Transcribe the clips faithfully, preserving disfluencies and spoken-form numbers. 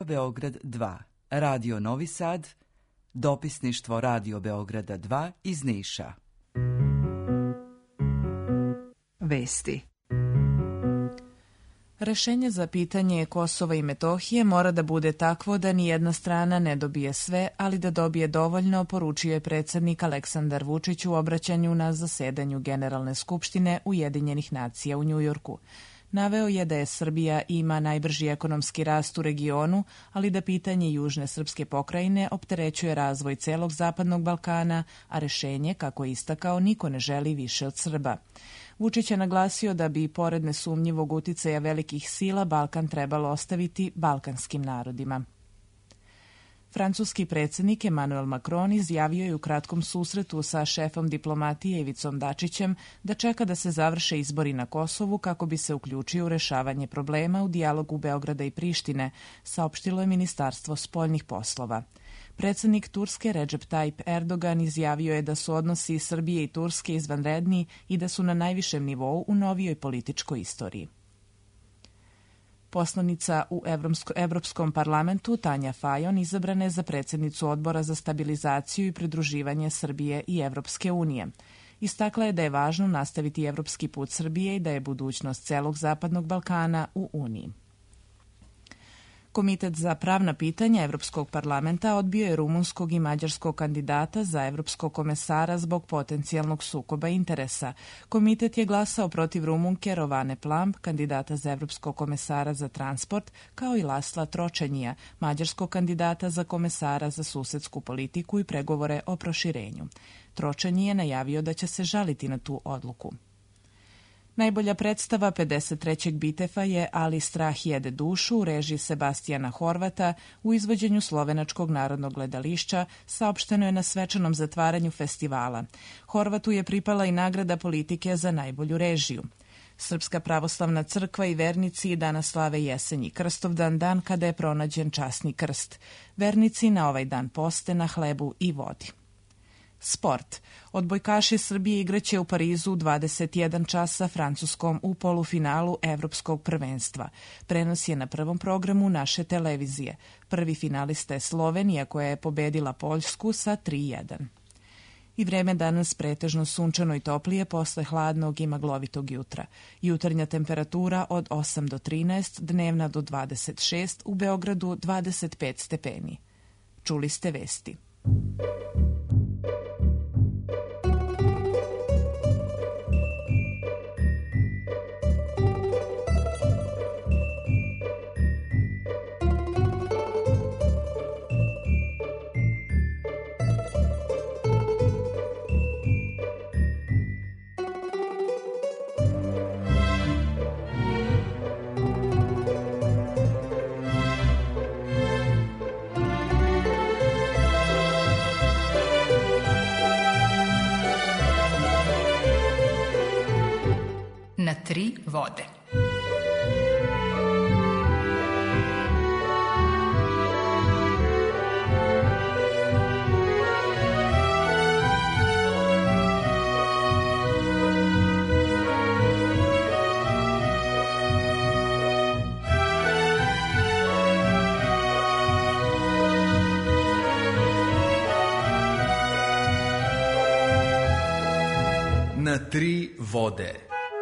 Beograd dva, Radio Novi Sad, dopisništvo Radio Beograda dva iz Niša. Vesti. Rešenje za pitanje Kosova i Metohije mora da bude takvo da ni jedna strana ne dobije sve, ali da dobije dovoljno, poručio je predsjednik Aleksandar Vučić u obraćanju na zasedanju Generalne skupštine Ujedinjenih nacija u Njujorku. Naveo je da je Srbija ima najbrži ekonomski rast u regionu, ali da pitanje južne srpske pokrajine opterećuje razvoj celog Zapadnog Balkana, a rešenje, kako je istakao, niko ne želi više od Srba. Vučić je naglasio da bi, pored nesumnjivog uticaja velikih sila, Balkan trebalo ostaviti balkanskim narodima. Francuski predsjednik Emmanuel Macron izjavio je u kratkom susretu sa šefom diplomatije Ivicom Dačićem da čeka da se završe izbori na Kosovu kako bi se uključio u rešavanje problema u dijalogu Beograda i Prištine, saopštilo je Ministarstvo spoljnih poslova. Predsjednik Turske Recep Tayyip Erdogan izjavio je da su odnosi Srbije i Turske izvanredni i da su na najvišem nivou u novijoj političkoj istoriji. Poslanica u Evropskom parlamentu Tanja Fajon izabrana je za predsjednicu Odbora za stabilizaciju i pridruživanje Srbije i Evropske unije. Istakla je da je važno nastaviti evropski put Srbije i da je budućnost celog Zapadnog Balkana u Uniji. Komitet za pravna pitanja Evropskog parlamenta odbio je rumunskog i mađarskog kandidata za evropskog komesara zbog potencijalnog sukoba interesa. Komitet je glasao protiv Rumunke Rovane Plamb, kandidata za evropskog komesara za transport, kao i Lasla Tročanjija, mađarskog kandidata za komesara za susedsku politiku i pregovore o proširenju. Tročanji je najavio da će se žaliti na tu odluku. Najbolja predstava pedeset trećeg Bitefa je Ali strah jede dušu u režiji Sebastijana Horvata u izvođenju Slovenačkog narodnog gledališća, saopšteno je na svečanom zatvaranju festivala. Horvatu je pripala i nagrada Politike za najbolju režiju. Srpska pravoslavna crkva i vernici danas slave jesenji Krstovdan, dan kada je pronađen časni krst. Vernici na ovaj dan poste na hlebu i vodi. Sport. Odbojkaši Srbije igraće u Parizu u dvadeset jedan čas sa Francuskom u polufinalu Evropskog prvenstva. Prenos je na prvom programu naše televizije. Prvi finalista je Slovenija koja je pobedila Poljsku sa tri jedan. I vreme danas pretežno sunčano i toplije posle hladnog i maglovitog jutra. Jutarnja temperatura od osam do trinaest, dnevna do dvadeset šest, u Beogradu dvadeset pet stepeni. Čuli ste vesti. Na tri vode. Na tri vode.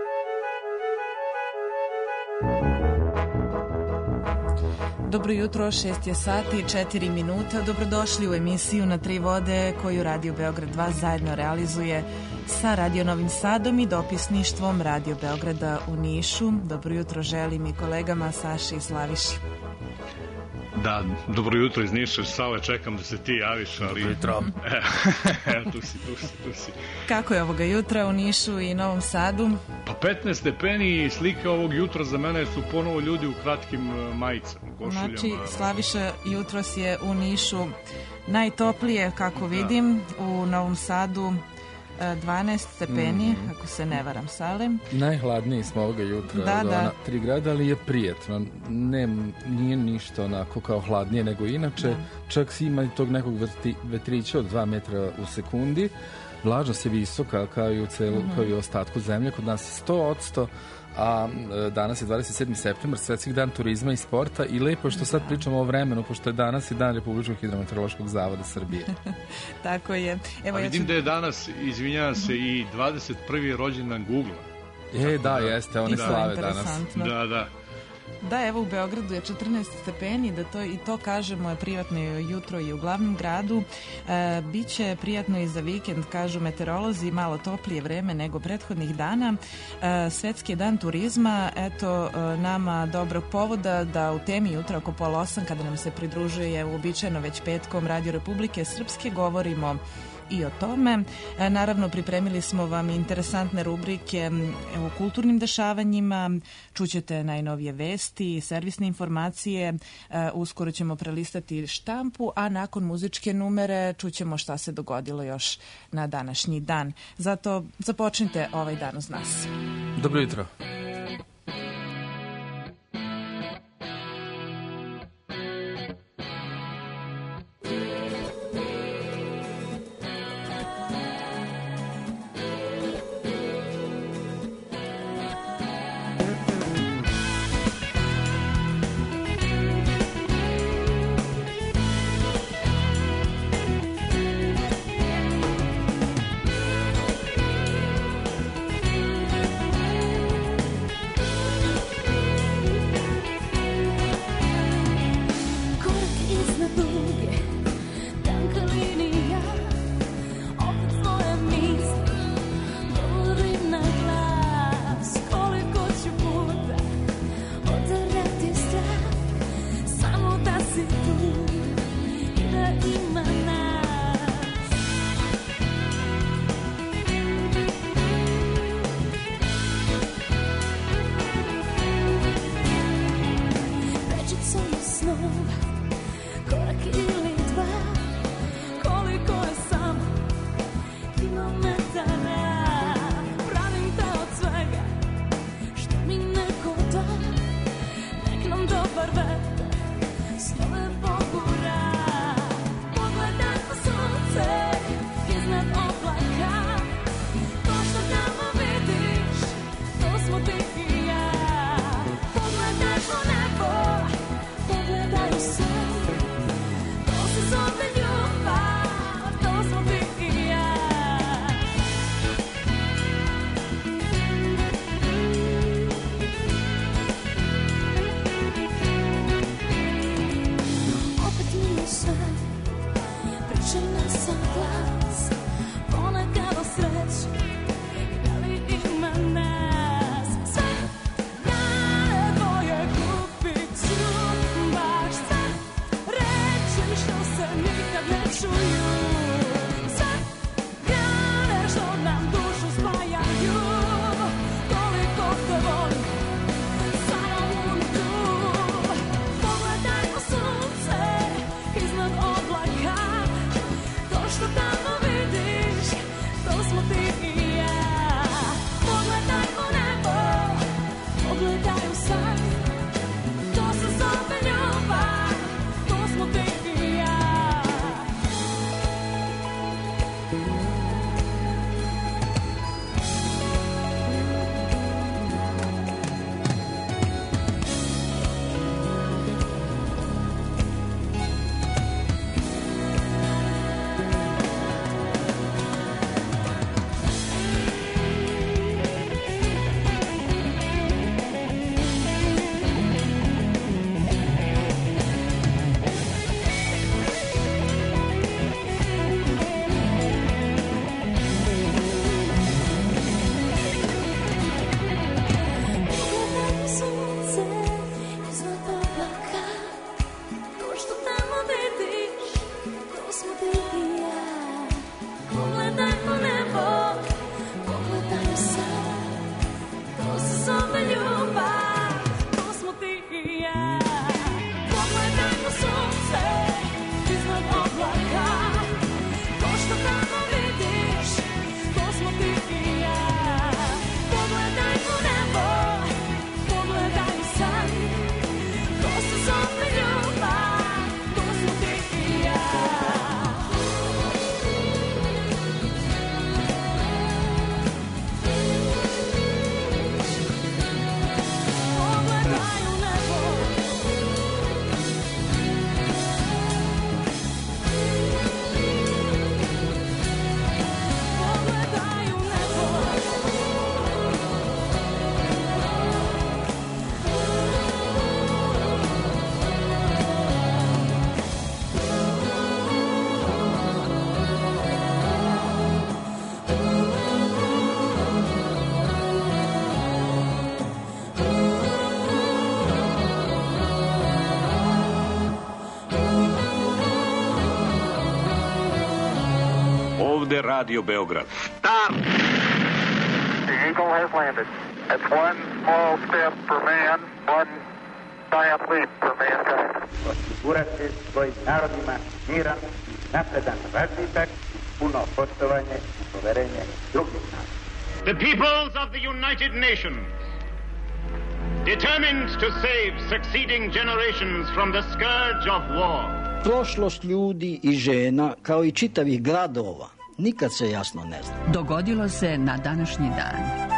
Dobro jutro, šest je sati i četiri minuta. Dobrodošli u emisiju Na tri vode koju Radio Beograd dva zajedno realizuje sa Radio Novim Sadom i dopisništvom Radio Beograda u Nišu. Dobro jutro želim i kolegama Saši i Slaviši. Da, dobro jutro iz Niša, Sale, čekam da se ti javiš, ali... Dobro jutro. Evo, tu si, tu si, tu si. Kako je ovoga jutra u Nišu i Novom Sadu? Pa petnaest stepeni i slike ovog jutra za mene su ponovo ljudi u kratkim majicama, košuljama. Znači, Slaviša, jutros je u Nišu najtoplije, kako vidim, da. U Novom Sadu dvanaest stepeni, mm-hmm. ako se ne varam, Sale. Najhladniji smo ovoga jutra, da, do da. Ona, tri grada, ali je prijetno. Ne, nije ništa onako kao hladnije nego inače. Da. Čak si ima tog nekog vrti, vetrića od dva metra u sekundi. Vlažnost je visoka kao i u, celu, Mhm. kao i u ostatku zemlje. Kod nas je sto posto, a e, danas je dvadeset sedmi septembar, Svetski dan turizma i sporta i lepo je što sad pričamo o vremenu, pošto je danas i dan Republičkog hidrometeorološkog zavoda Srbije. Tako je. Evo, A ja vidim ću... da je danas, izvinjavam se, i dvadeset prvi rođendan Google-a. E, da, jeste, oni Isto slave danas. interesantno. Da, da. Da, evo u Beogradu je četrnaest stepeni, da to i to kažemo je prijatno jutro i u glavnom gradu. E, biće prijatno i za vikend, kažu meteorolozi, malo toplije vreme nego prethodnih dana. E, Svetski dan turizma, eto e, nama dobrog povoda da u temi jutra oko pola osam, kada nam se pridružuje uobičajeno već petkom Radio Republike Srpske, govorimo i o tome. E, naravno, pripremili smo vam interesantne rubrike o kulturnim dešavanjima, čućete najnovije vesti, servisne informacije, e, uskoro ćemo prelistati štampu, a nakon muzičke numere čućemo šta se dogodilo još na današnji dan. Zato započnite ovaj dan uz nas. Dobro jutro. Dobar vetar, snove ovde Radio Beograd. Stop! The Eagle has landed. It's one small step for man, one giant leap for mankind. Osigurati svojim narodima miran, napredan razvitak, puno poštovanje i poverenje drugih naroda. The peoples of the United Nations, determined to save succeeding generations from the scourge of war. Prošlost ljudi i žena, kao i čitavih gradova, nikad se jasno ne zna. Dogodilo se na današnji dan.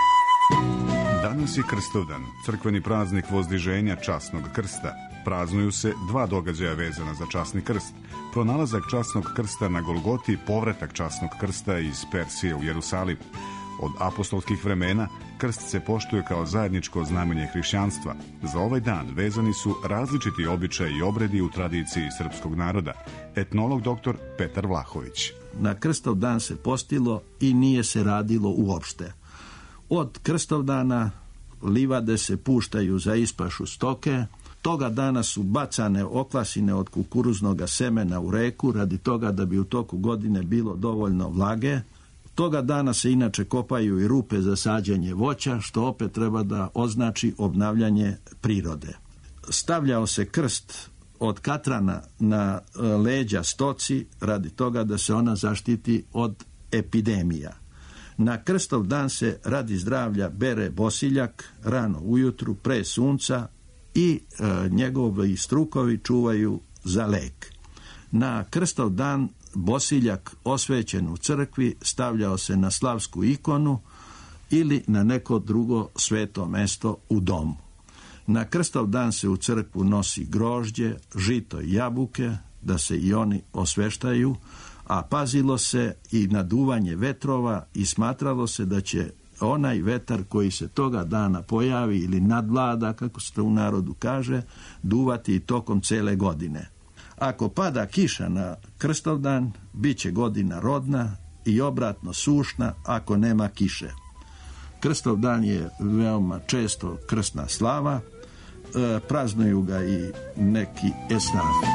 Danas je Krstovdan, crkveni praznik vozdiženja časnog krsta. Praznuju se dva događaja vezana za časni krst. Pronalazak časnog krsta na Golgoti i povratak časnog krsta iz Persije u Jerusalim. Od apostolskih vremena krst se poštuje kao zajedničko znamenje hrišćanstva. Za ovaj dan vezani su različiti običaji i obredi u tradiciji srpskog naroda. Etnolog doktor Petar Vlahović. Na Krstov dan se postilo i nije se radilo uopšte. Od Krstovdana livade se puštaju za ispašu stoke, toga dana su bacane oklasine od kukuruznog semena u reku radi toga da bi u toku godine bilo dovoljno vlage. Toga dana se inače kopaju i rupe za sađenje voća, što opet treba da označi obnavljanje prirode. Stavljao se krst od katrana na leđa stoci radi toga da se ona zaštiti od epidemija. Na Krstov dan se radi zdravlja bere bosiljak rano ujutru pre sunca i e, njegovi strukovi čuvaju za lek. Na Krstov dan bosiljak osvećen u crkvi stavljao se na slavsku ikonu ili na neko drugo sveto mesto u domu. Na Krstov dan se u crkvu nosi grožđe, žito i jabuke, da se i oni osveštaju, a pazilo se i na duvanje vetrova i smatralo se da će onaj vetar koji se toga dana pojavi ili nadvlada, kako se to u narodu kaže, duvati i tokom cele godine. Ako pada kiša na Krstovdan, bit će godina rodna i obratno sušna ako nema kiše. Krstovdan je veoma često krstna slava, e, praznuju ga i neki esnafi.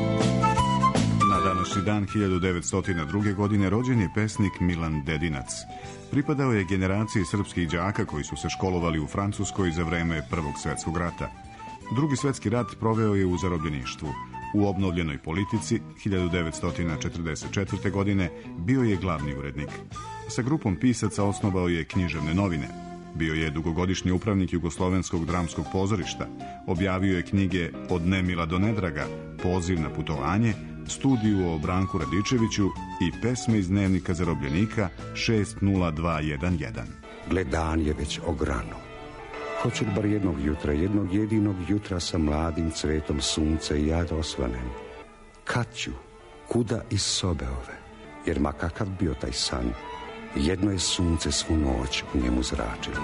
Na današnji dan hiljadu devetsto druge. godine rođen je pesnik Milan Dedinac. Pripadao je generaciji srpskih đaka koji su se školovali u Francuskoj za vreme Prvog svjetskog rata. Drugi svjetski rat proveo je u zarobljeništvu. U obnovljenoj politici hiljadu devetsto četrdeset četvrte. godine bio je glavni urednik. Sa grupom pisaca osnovao je književne novine. Bio je dugogodišnji upravnik Jugoslovenskog dramskog pozorišta. Objavio je knjige Od nemila do nedraga, Poziv na putovanje, Studiju o Branku Radičeviću i pesme iz dnevnika zarobljenika šest nula dva jedan jedan. Gle, dan je već ograno. Hoću bar jednog jutra, jednog jedinog jutra sa mladim cvetom sunca i ja da osvanem. Kad ću, kuda iz sobe ove, jer ma kakav bio taj san, jedno je sunce svu noć u njemu zračilo.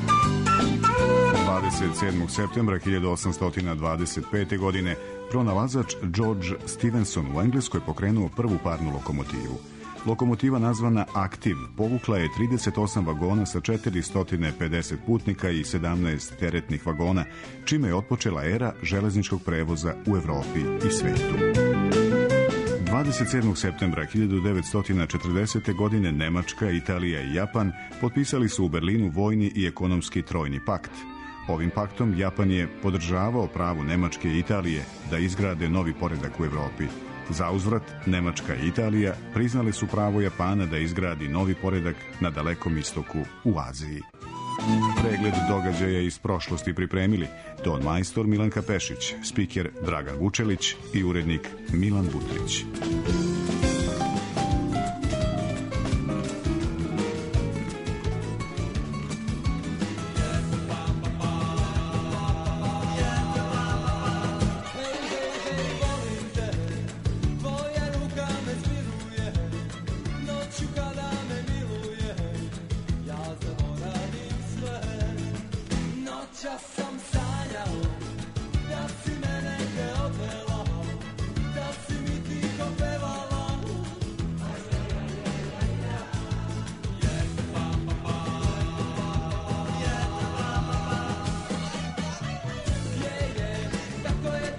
dvadeset sedmog septembra hiljadu osamsto dvadeset pete. godine pronalazač George Stephenson u Engleskoj pokrenuo prvu parnu lokomotivu. Lokomotiva nazvana Aktiv povukla je trideset osam vagona sa četiristo pedeset putnika i sedamnaest teretnih vagona, čime je otpočela era železničkog prevoza u Evropi i svetu. dvadeset sedmog septembra hiljadu devetsto četrdesete. godine Nemačka, Italija i Japan potpisali su u Berlinu vojni i ekonomski trojni pakt. Ovim paktom Japan je podržavao pravo Nemačke i Italije da izgrade novi poredak u Evropi. Za uzvrat, Nemačka i Italija priznali su pravo Japana da izgradi novi poredak na Dalekom istoku u Aziji. Pregled događaja iz prošlosti pripremili ton majstor Milanka Pešić, spiker Dragan Vučelić i urednik Milan Butrić.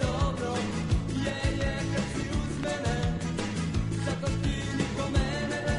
Zato ti niko mene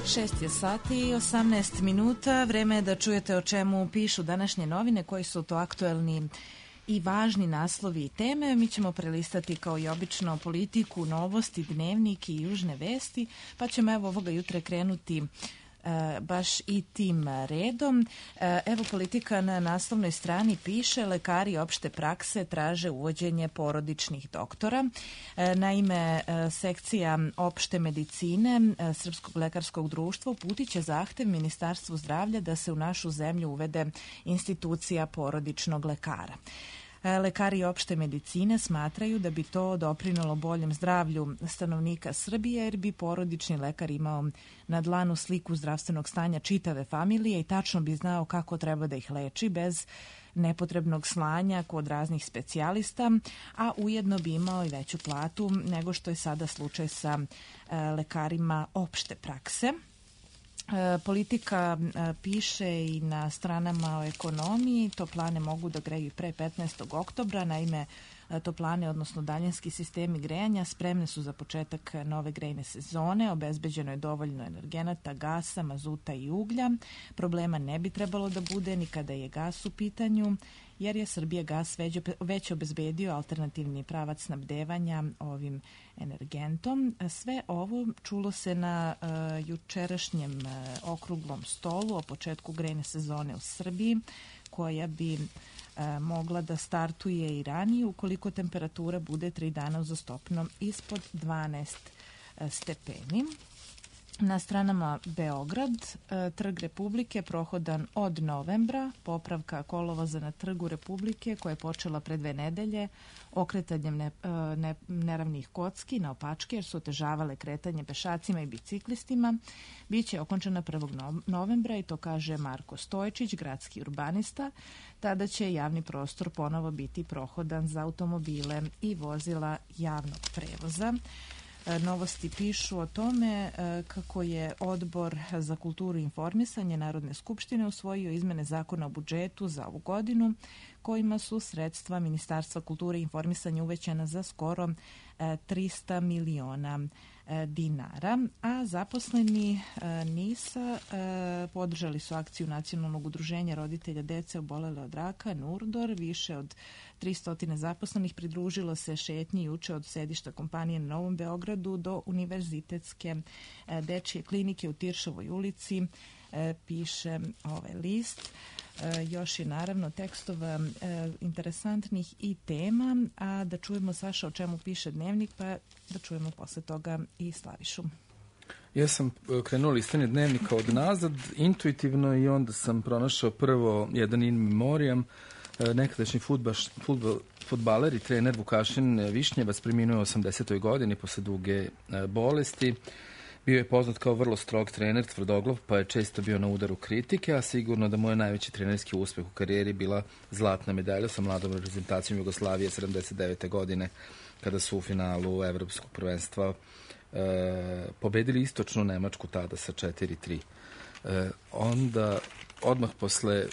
šest je sati i osamnaest minuta. Vreme je da čujete o čemu pišu današnje novine, koji su to aktuelni i važni naslovi i teme. Mi ćemo prelistati kao i obično politiku, novosti, dnevnik i južne vesti, pa ćemo evo ovoga jutra krenuti E, baš i tim redom. E, evo Politika na naslovnoj strani piše: lekari opšte prakse traže uvođenje porodičnih doktora. E, naime, e, sekcija opšte medicine e, Srpskog lekarskog društva uputit će zahtev Ministarstvu zdravlja da se u našu zemlju uvede institucija porodičnog lekara. Lekari opšte medicine smatraju da bi to doprinelo boljem zdravlju stanovnika Srbije, jer bi porodični lekar imao na dlanu sliku zdravstvenog stanja čitave familije i tačno bi znao kako treba da ih leči bez nepotrebnog slanja kod raznih specijalista, a ujedno bi imao i veću platu nego što je sada slučaj sa lekarima opšte prakse. Politika piše i na stranama o ekonomiji. Toplane mogu da greju i pre petnaestog oktobra. Naime, toplane, odnosno daljinski sistemi grejanja, spremne su za početak nove grejne sezone. Obezbeđeno je dovoljno energenata, gasa, mazuta i uglja. Problema ne bi trebalo da bude ni kada je gas u pitanju, jer je Srbija gas već obezbedio alternativni pravac snabdevanja ovim energentom. Sve ovo čulo se na uh, jučerašnjem uh, okruglom stolu o početku grejne sezone u Srbiji, koja bi uh, mogla da startuje i ranije ukoliko temperatura bude tri dana uzastopno ispod dvanaest uh, stepeni. Na stranama Beograd, Trg Republike prohodan od novembra, popravka kolovoza na Trgu Republike koja je počela pre dve nedelje okretanjem ne, ne, neravnih kocki na opačke jer su otežavale kretanje pešacima i biciklistima, biće okončana prvog novembra i to kaže Marko Stojčić, gradski urbanista. Tada će javni prostor ponovo biti prohodan za automobile i vozila javnog prevoza. Novosti pišu o tome kako je Odbor za kulturu i informisanje Narodne skupštine usvojio izmene zakona o budžetu za ovu godinu, kojima su sredstva Ministarstva kulture i informisanja uvećana za skoro trista miliona dinara, a zaposleni NIS-a podržali su akciju Nacionalnog udruženja roditelja dece obolele od raka Nurdor. Više od tristo zaposlenih pridružilo se šetnji juče od sedišta kompanije na Novom Beogradu do Univerzitetske dečije klinike u Tiršovoj ulici, piše ovaj list. Još je naravno tekstova interesantnih i tema, a da čujemo, Saša, o čemu piše dnevnik, pa da čujemo posle toga i Slavišu. Ja sam krenuo listanje dnevnika od nazad intuitivno i onda sam pronašao prvo jedan in memoriam. Nekadašnji fudbaš, fudbal, fudbaler i trener Vukašin Višnjevac preminuo u osamdesetoj godini posle duge bolesti. Bio je poznat kao vrlo strog trener, tvrdoglav, pa je često bio na udaru kritike, a sigurno da mu je najveći trenerski uspeh u karijeri bila zlatna medalja sa mladom reprezentacijom Jugoslavije sedamdeset devete godine, kada su u finalu evropskog prvenstva e, pobedili istočnu Nemačku tada sa četiri tri. E, onda, odmah posle, e,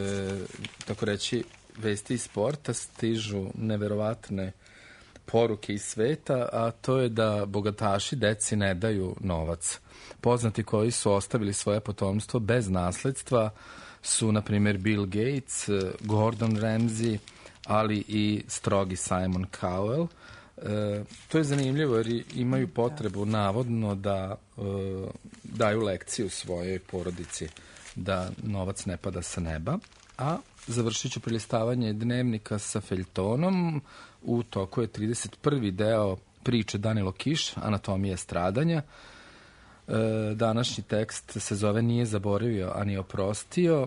tako reći, vesti iz sporta stižu neverovatne poruke iz sveta, a to je da bogataši deci ne daju novac. Poznati koji su ostavili svoje potomstvo bez nasledstva su, na primjer, Bill Gates, Gordon Ramsay, ali i strogi Simon Cowell. E, to je zanimljivo jer imaju potrebu navodno da e, daju lekciju svojoj porodici da novac ne pada sa neba, a završit ću prelistavanje dnevnika sa feljtonom. U toku je trideset prvi deo priče Danilo Kiš, Anatomija stradanja. E, današnji tekst se zove Nije zaboravio, a ni oprostio.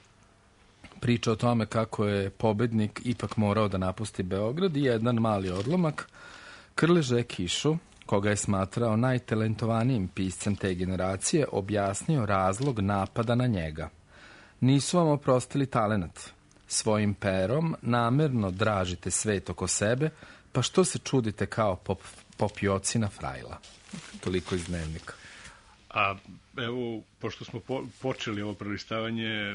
Priča o tome kako je pobednik ipak morao da napusti Beograd i jedan mali odlomak. Krleže Kišu, koga je smatrao najtalentovanijim piscem te generacije, objasnio razlog napada na njega. Nisu vam oprostili talenat. Svojim perom namerno dražite svet oko sebe, pa što se čudite kao pop, popjocina frajla? Toliko iz dnevnika. A evo, pošto smo po, počeli ovo prelistavanje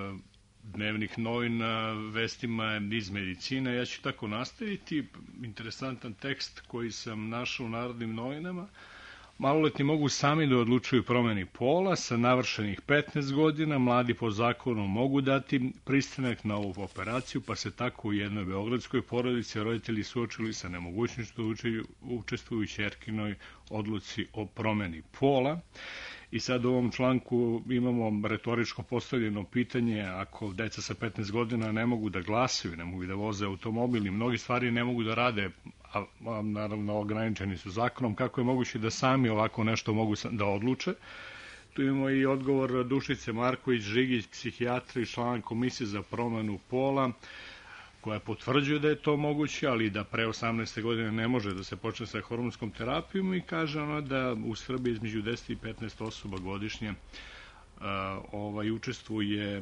dnevnih novina vestima iz medicine, ja ću tako nastaviti. Interesantan tekst koji sam našao u Narodnim novinama Maloletni mogu sami da odlučuju promeni pola, sa navršenih petnaest godina mladi po zakonu mogu dati pristanak na ovu operaciju, pa se tako u jednoj beogradskoj porodici roditelji suočili sa nemogućnošću da učestvuju u ćerkinoj odluci o promeni pola. I sad u ovom članku imamo retoričko postavljeno pitanje, ako deca sa petnaest godina ne mogu da glasaju, ne mogu da voze automobil i mnogi stvari ne mogu da rade, a, a naravno ograničeni su zakonom, kako je moguće da sami ovako nešto mogu da odluče? Tu imamo i odgovor Dušice Marković-Žigić, psihijatra i član Komisije za promenu pola, koja potvrđuje da je to moguće, ali da pre osamnaeste godine ne može da se počne sa hormonskom terapijom i kaže ona da u Srbiji između deset i petnaest osoba godišnje uh, ovaj, učestvuje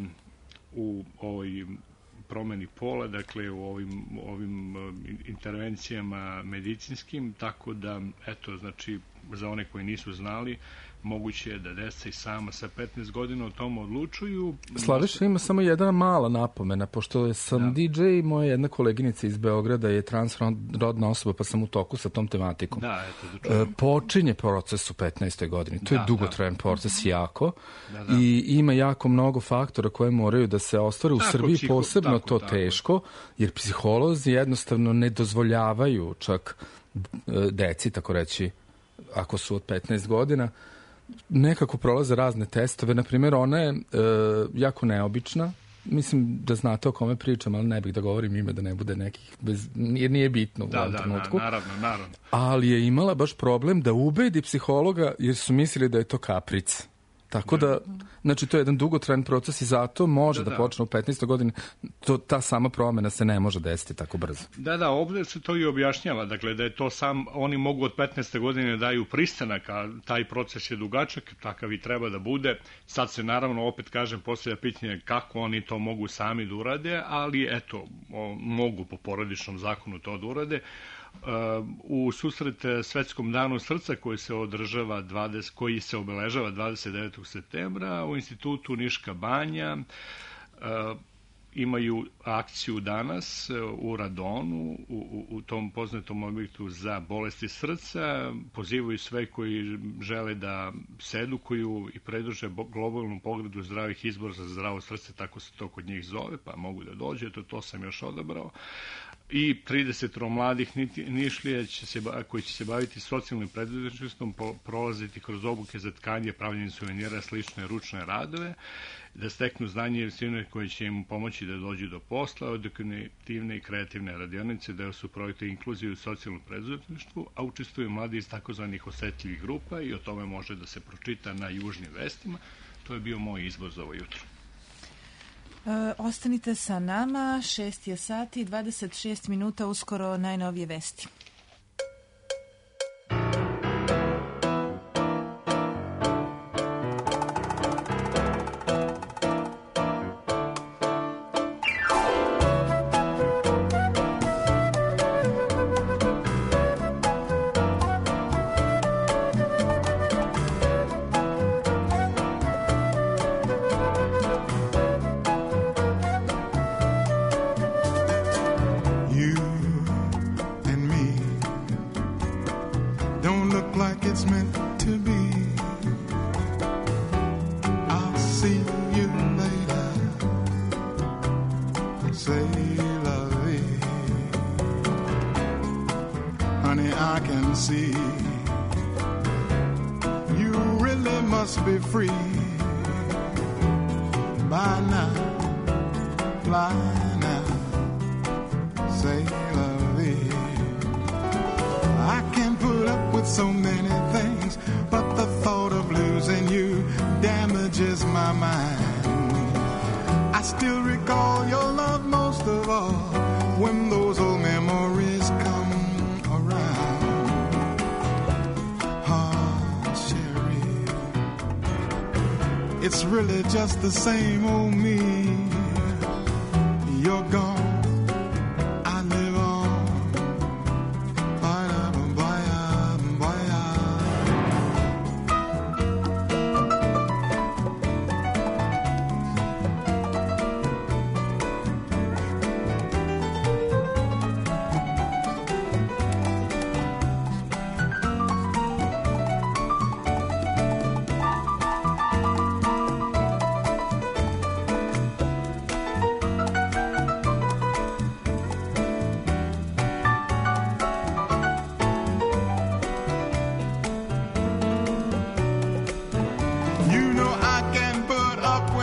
u ovoj promeni pola, dakle u ovim, ovim uh, intervencijama medicinskim, tako da, eto, znači, za one koji nisu znali, moguće je da deca i sama sa petnaest godina o tom odlučuju. Slaviša, ima samo jedna mala napomena, pošto sam da. D J i moja jedna koleginica iz Beograda je transrodna osoba, pa sam u toku sa tom tematikom. Da, eto, da e, počinje proces u petnaestoj godini. To da, je dugotrajan da. proces jako da, da. i ima jako mnogo faktora koje moraju da se ostvare. U tako, Srbiji psiho, posebno tako, to tako. teško, jer psiholozi jednostavno ne dozvoljavaju čak deci, tako reći, ako su od petnaest godina, nekako prolaze razne testove. Naprimjer, ona je e, jako neobična. Mislim da znate o kome pričam, ali ne bih da govorim ime da ne bude nekih, bez, jer nije bitno u da, ovom da, trenutku. Da, naravno, naravno. Ali je imala baš problem da ubedi psihologa jer su mislili da je to kapric. Tako da, znači, to je jedan dugotrajan proces i zato može da, da, da počne u petnaestoj godini. To, ta sama promena se ne može desiti tako brzo. Da, da, ovdje se to i objašnjava. Dakle, da je to sam, oni mogu od petnaeste godine daju pristanak, a taj proces je dugačak, takav i treba da bude. Sad se, naravno, opet kažem, postavlja pitanje kako oni to mogu sami da urade, ali, eto, mogu po porodičnom zakonu to da urade. U susret Svetskom danu srca koji se održava dvadeset, koji se obeležava dvadeset devetog septembra u institutu Niška banja imaju akciju danas u Radonu, u, u tom poznatom objektu za bolesti srca. Pozivaju sve koji žele da se edukuju i predruže globalnom pogledu zdravih izbora za zdravo srce, tako se to kod njih zove, pa mogu da dođe, to, to sam još odabrao. I trideset mladih Nišlija će se, koji će se baviti socijalnim preduzetništvom, prolaziti kroz obuke za tkanje, pravljenje suvenira, slične ručne radove, da steknu znanje i vještine koje će im pomoći da dođu do posla, edukativne i kreativne radionice, da su projekte inkluzije u socijalnom preduzetništvu, a učestvuju mladi iz takozvanih osetljivih grupa i o tome može da se pročita na Južnim vestima. To je bio moj izbor za ovo jutro. E, ostanite sa nama, šest je sati, dvadeset šest minuta, uskoro najnovije vesti. It's really just the same old me. You're gone, I live on. Bye, bye, bye.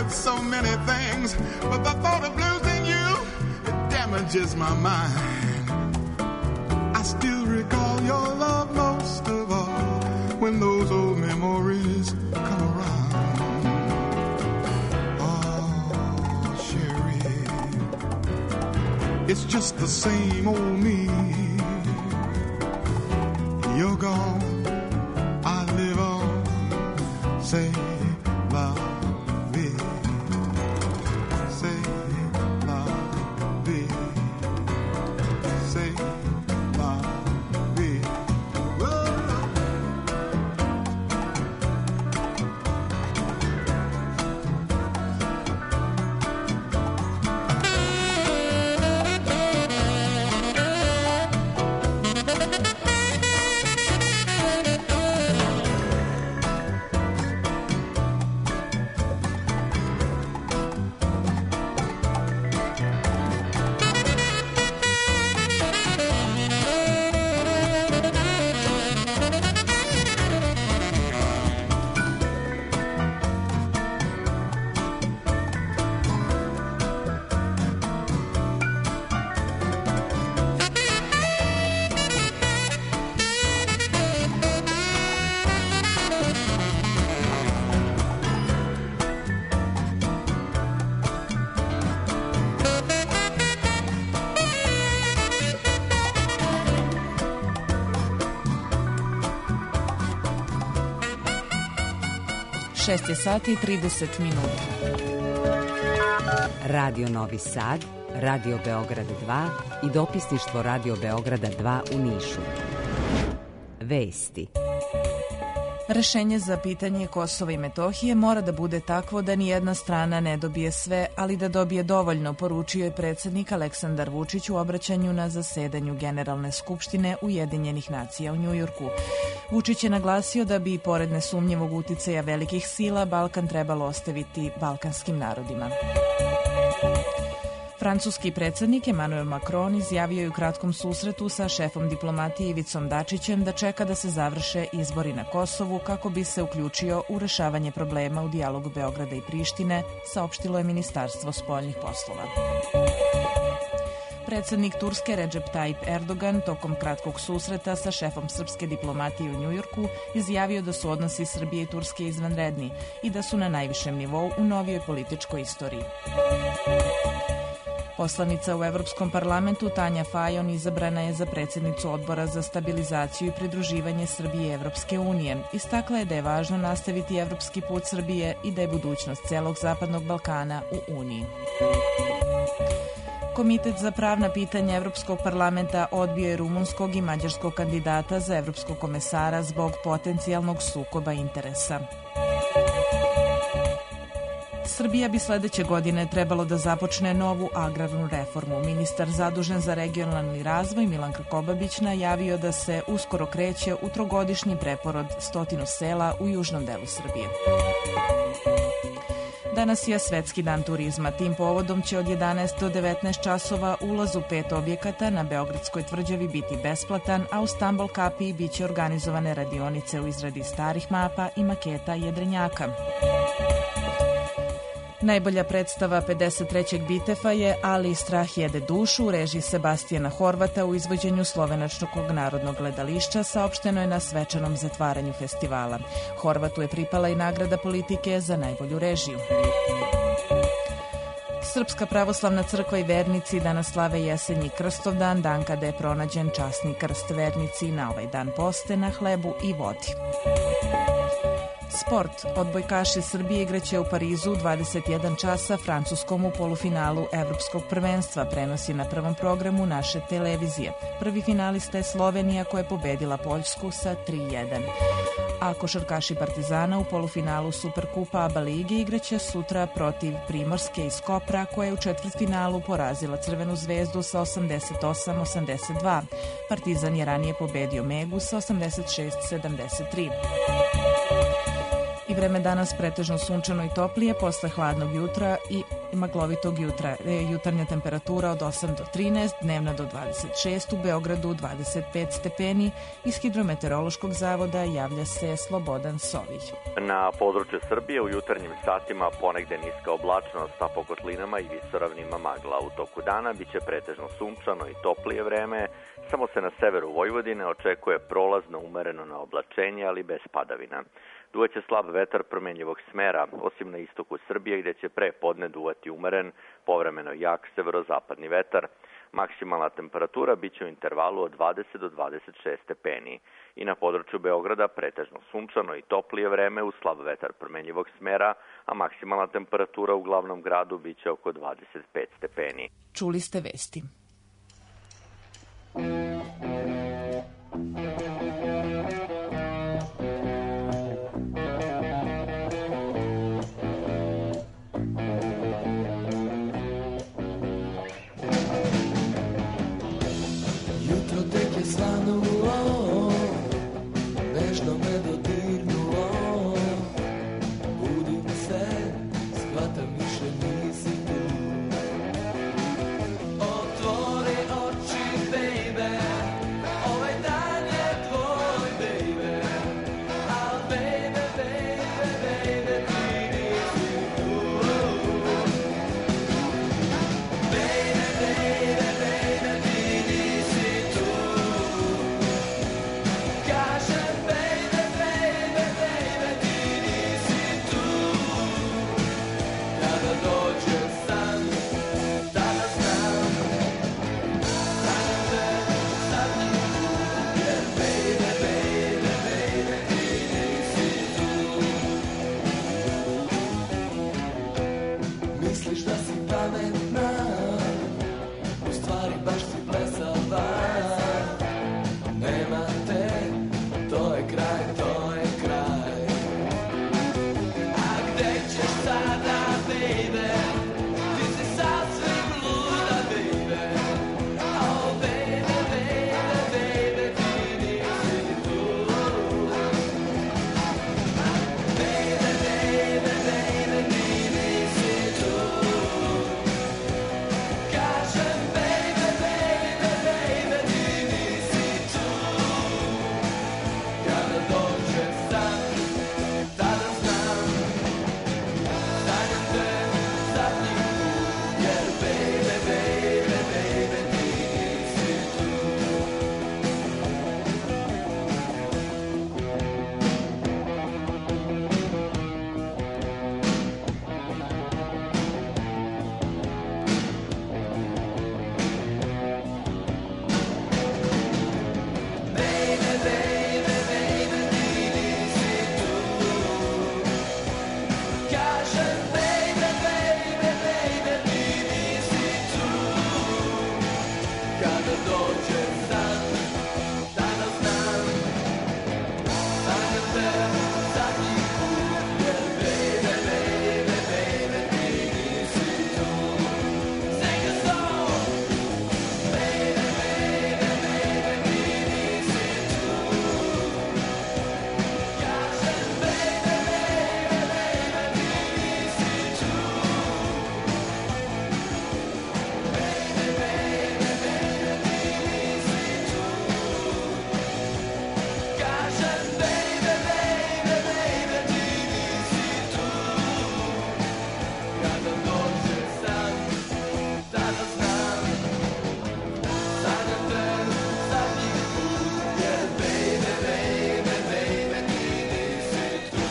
worth so many things, but the thought of losing you, it damages my mind. I still recall your love most of all when those old memories come around. Oh, Sherry, it's just the same old me. You're gone, I live on, say la vie, say la vie, say la vie. šest je sati i trideset minuta. Radio Novi Sad, Radio Beograd dva i dopisništvo Radio Beograda dva u Nišu. Vesti. Rešenje za pitanje Kosova i Metohije mora da bude takvo da ni jedna strana ne dobije sve, ali da dobije dovoljno, poručio je predsjednik Aleksandar Vučić u obraćanju na zasedanju Generalne skupštine Ujedinjenih nacija u Njujorku. Vučić je naglasio da bi, pored nesumnjivog uticaja velikih sila, Balkan trebalo ostaviti balkanskim narodima. Francuski predsjednik Emmanuel Macron izjavio je u kratkom susretu sa šefom diplomatije Ivicom Dačićem da čeka da se završe izbori na Kosovu kako bi se uključio u rešavanje problema u dijalogu Beograda i Prištine, saopštilo je Ministarstvo spoljnih poslova. Predsjednik Turske Recep Tayyip Erdogan tokom kratkog susreta sa šefom srpske diplomatije u Njujorku izjavio da su odnosi Srbije i Turske izvanredni i da su na najvišem nivou u novijoj političkoj istoriji. Poslanica u Evropskom parlamentu Tanja Fajon izabrana je za predsjednicu Odbora za stabilizaciju i pridruživanje Srbije i Evropske unije. Istakla je da je važno nastaviti evropski put Srbije i da je budućnost celog Zapadnog Balkana u Uniji. Komitet za pravna pitanja Evropskog parlamenta odbio je rumunskog i mađarskog kandidata za evropskog komesara zbog potencijalnog sukoba interesa. Srbija bi sledeće godine trebalo da započne novu agrarnu reformu. Ministar zadužen za regionalni razvoj Milan Krkobabić najavio da se uskoro kreće u trogodišnji preporod stotinu sela u južnom delu Srbije. Danas je Svetski dan turizma. Tim povodom će od jedanaest do devetnaest časova ulaz u pet objekata na Beogradskoj tvrđavi biti besplatan, a u Stambol kapiji biće organizovane radionice u izradi starih mapa i maketa jedrenjaka. Najbolja predstava pedeset trećeg Bitefa je Ali strah jede dušu u režiji Sebastijana Horvata u izvođenju Slovenačkog narodnog gledališća, saopšteno je na svečanom zatvaranju festivala. Horvatu je pripala i nagrada politike za najbolju režiju. Srpska pravoslavna crkva i vernici danas slave jesenji Krstovdan, dan kada je pronađen časni krst. Vernici na ovaj dan poste na hlebu i vodi. Sport. Odbojkaši Srbije igraće u Parizu dvadeset jedan časa Francuskom u polufinalu Evropskog prvenstva, prenosi na prvom programu naše televizije. Prvi finalista je Slovenija koja je pobedila Poljsku sa tri jedan. A košarkaši Partizana u polufinalu Superkupa ABA lige igraće sutra protiv Primorske iz Kopra koja je u četvrtfinalu porazila Crvenu zvezdu sa osamdeset osam osamdeset dva. Partizan je ranije pobedio Megu sa osamdeset šest sedamdeset tri. I vreme danas pretežno sunčano i toplije posle hladnog jutra i maglovitog jutra. Jutarnja temperatura od osam do trinaest, dnevna do dvadeset šest, u Beogradu dvadeset pet stepeni. Iz Hidrometeorološkog zavoda javlja se Slobodan Sovilj. Na području Srbije u jutarnjim satima ponegde niska oblačnost, a po kotlinama i visoravnima magla. U toku dana biće pretežno sunčano i toplije vreme, samo se na severu Vojvodine očekuje prolazno umereno na oblačenje, ali bez padavina. Duvaće slab vetar promenljivog smera, osim na istoku Srbije gdje će pre podne duvati umeren, povremeno jak severozapadni vetar. Maksimalna temperatura biće u intervalu od dvadeset do dvadeset šest stepeni. I na području Beograda pretežno sunčano i toplije vreme uz slab vetar promenljivog smera, a maksimalna temperatura u glavnom gradu biće oko dvadeset pet stepeni. Čuli ste vesti. Svanulo, nežno me dodirnulo, budim se, shvatam više nisi tu. Otvori oči, baby, ovaj dan je tvoj, baby, al baby, baby, baby, ti nisi tu. Baby, baby, baby, ti nisi tu. Misliš da si pametna, u stvari baš si blesava. Nema te, to je kraj, to je kraj. A gde ćeš sada, baby? Ti si sasvim luda, baby. Oh, baby, baby, baby, ti nisi tu. Baby, baby, baby, ti nisi tu. Kažem, baby, baby, baby, ti nisi tu. Kada dođe san, tada znam, sanjam te zadnji put, jer baby, baby, baby, ti nisi tu. Baby, baby, baby, ti nisi tu. Kažem, baby, baby, baby, ti nisi tu. Kada dođe san, tada znam, sanjam te zadnji put, jer baby, baby, baby, ti nisi tu. Sing a song. Baby, baby, baby, ti nisi tu. Kažem, baby, baby, baby, ti nisi tu. Baby, baby, baby, ti nisi tu. Kažem, baby, baby, baby, ti nisi tu. Kada dođe san, tada znam, sanjam te zadnji put, jer baby, baby, baby, ti nisi tu.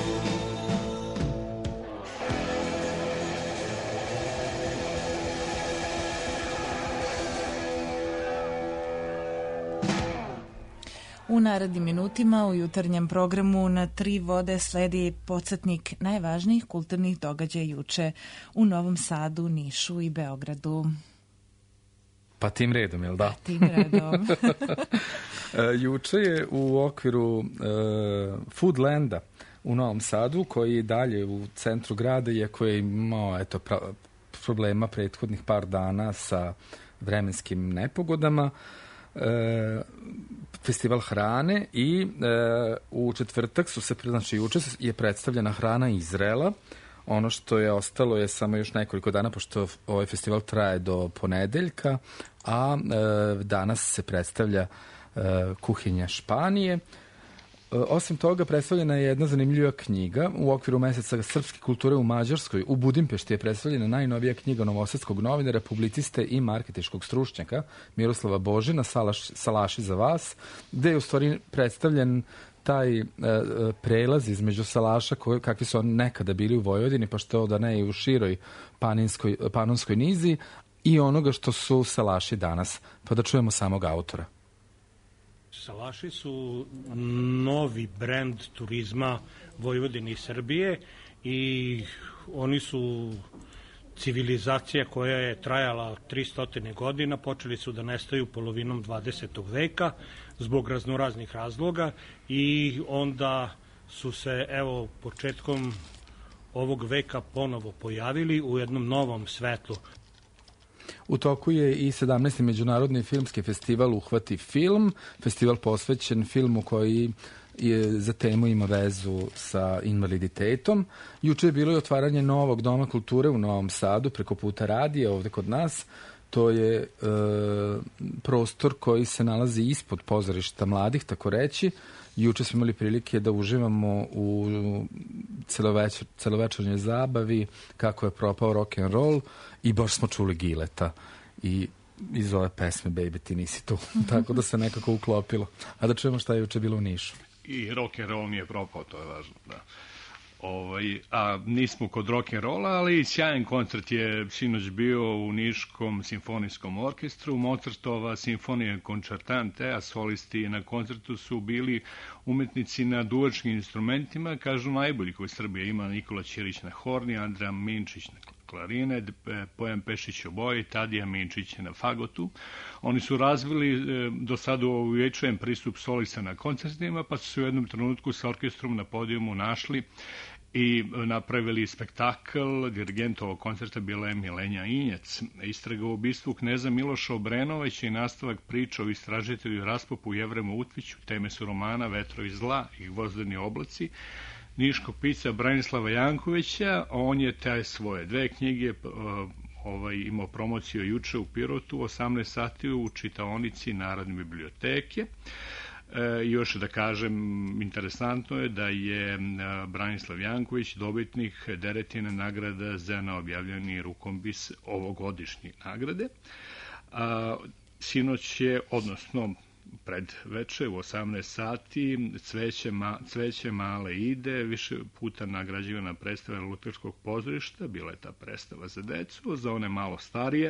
U narednim minutima u jutarnjem programu na Tri vode sledi podsjetnik najvažnijih kulturnih događaja juče u Novom Sadu, Nišu i Beogradu. Pa tim redom, jel da? Tim redom. Juče je u okviru uh, Foodlanda u Novom Sadu, koji je dalje u centru grada, iako je imao eto, problema prethodnih par dana sa vremenskim nepogodama, e, festival hrane i e, u četvrtak su se, znači juče je predstavljena hrana Izraela. Ono što je ostalo je samo još nekoliko dana, pošto ovaj festival traje do ponedeljka, a e, danas se predstavlja e, kuhinja Španije. Osim toga, predstavljena je jedna zanimljiva knjiga u okviru meseca srpske kulture u Mađarskoj. U Budimpešti je predstavljena najnovija knjiga novosadskog novinara, publiciste i marketinškog stručnjaka Miroslava Božina, Salaš, Salaši za vas, gde je u stvari predstavljen taj e, prelaz između salaša koji, kakvi su oni nekada bili u Vojvodini, pa što da ne i u široj paninskoj, panonskoj nizi, i onoga što su salaši danas. Pa da čujemo samog autora. Salaši su novi brend turizma Vojvodine i Srbije i oni su civilizacija koja je trajala tristo godina, počeli su da nestaju polovinom dvadesetog veka zbog raznoraznih razloga i onda su se evo početkom ovog veka ponovo pojavili u jednom novom svetlu. U toku je i sedamnaesti međunarodni filmski festival Uhvati film, festival posvećen filmu koji je za temu ima vezu sa invaliditetom. Juče je bilo i otvaranje novog Doma kulture u Novom Sadu preko puta radija ovde kod nas. To je e, prostor koji se nalazi ispod pozorišta mladih, tako reći. Juče smo imali prilike da uživamo u celovečer, celovečernjoj zabavi, kako je propao rock and roll, i baš smo čuli Gileta i iz ove pesme Baby ti nisi tu. Tako da se nekako uklopilo. A da čujemo šta je juče bilo u Nišu. I rock and roll nije propao, to je važno, da. Ovaj, a nismo kod rock'n'rolla, ali sjajan koncert je sinoć bio u Niškom simfonijskom orkestru. Mozartova simfonija koncertante, a solisti na koncertu su bili umetnici na duvačkim instrumentima, kažu najbolji koji Srbija ima: Nikola Ćirić na horni, Andreja Minčić na klarine, Pojan Pešić oboje, Tadija Minčić na fagotu. Oni su razvili do sada uvečujem pristup solista na koncertima, pa su se u jednom trenutku sa orkestrom na podijumu našli i napravili spektakl. Dirigent ovog koncerta bila je Milenja Injac. Istraga o ubistvu kneza Miloša Obrenovića i nastavak priča o istražitelju Raspopu Jevremu Utviću. Teme su romana Vetrovi zla i Gvozdeni oblaci niškog pisca Branislava Jankovića. On je te svoje dve knjige ovaj, imao promociju juče u Pirotu, osamnaest sati u čitaonici Narodne biblioteke. E, još da kažem, interesantno je da je Branislav Janković dobitnik Deretine nagrada za neobjavljeni rukompis ovogodišnje nagrade. A, sinoć je, odnosno pred veče u osamnaest sati, cveće, ma, cveće male ide, više puta nagrađivana predstava Lutherskog pozorišta. Bila je ta predstava za decu, za one malo starije,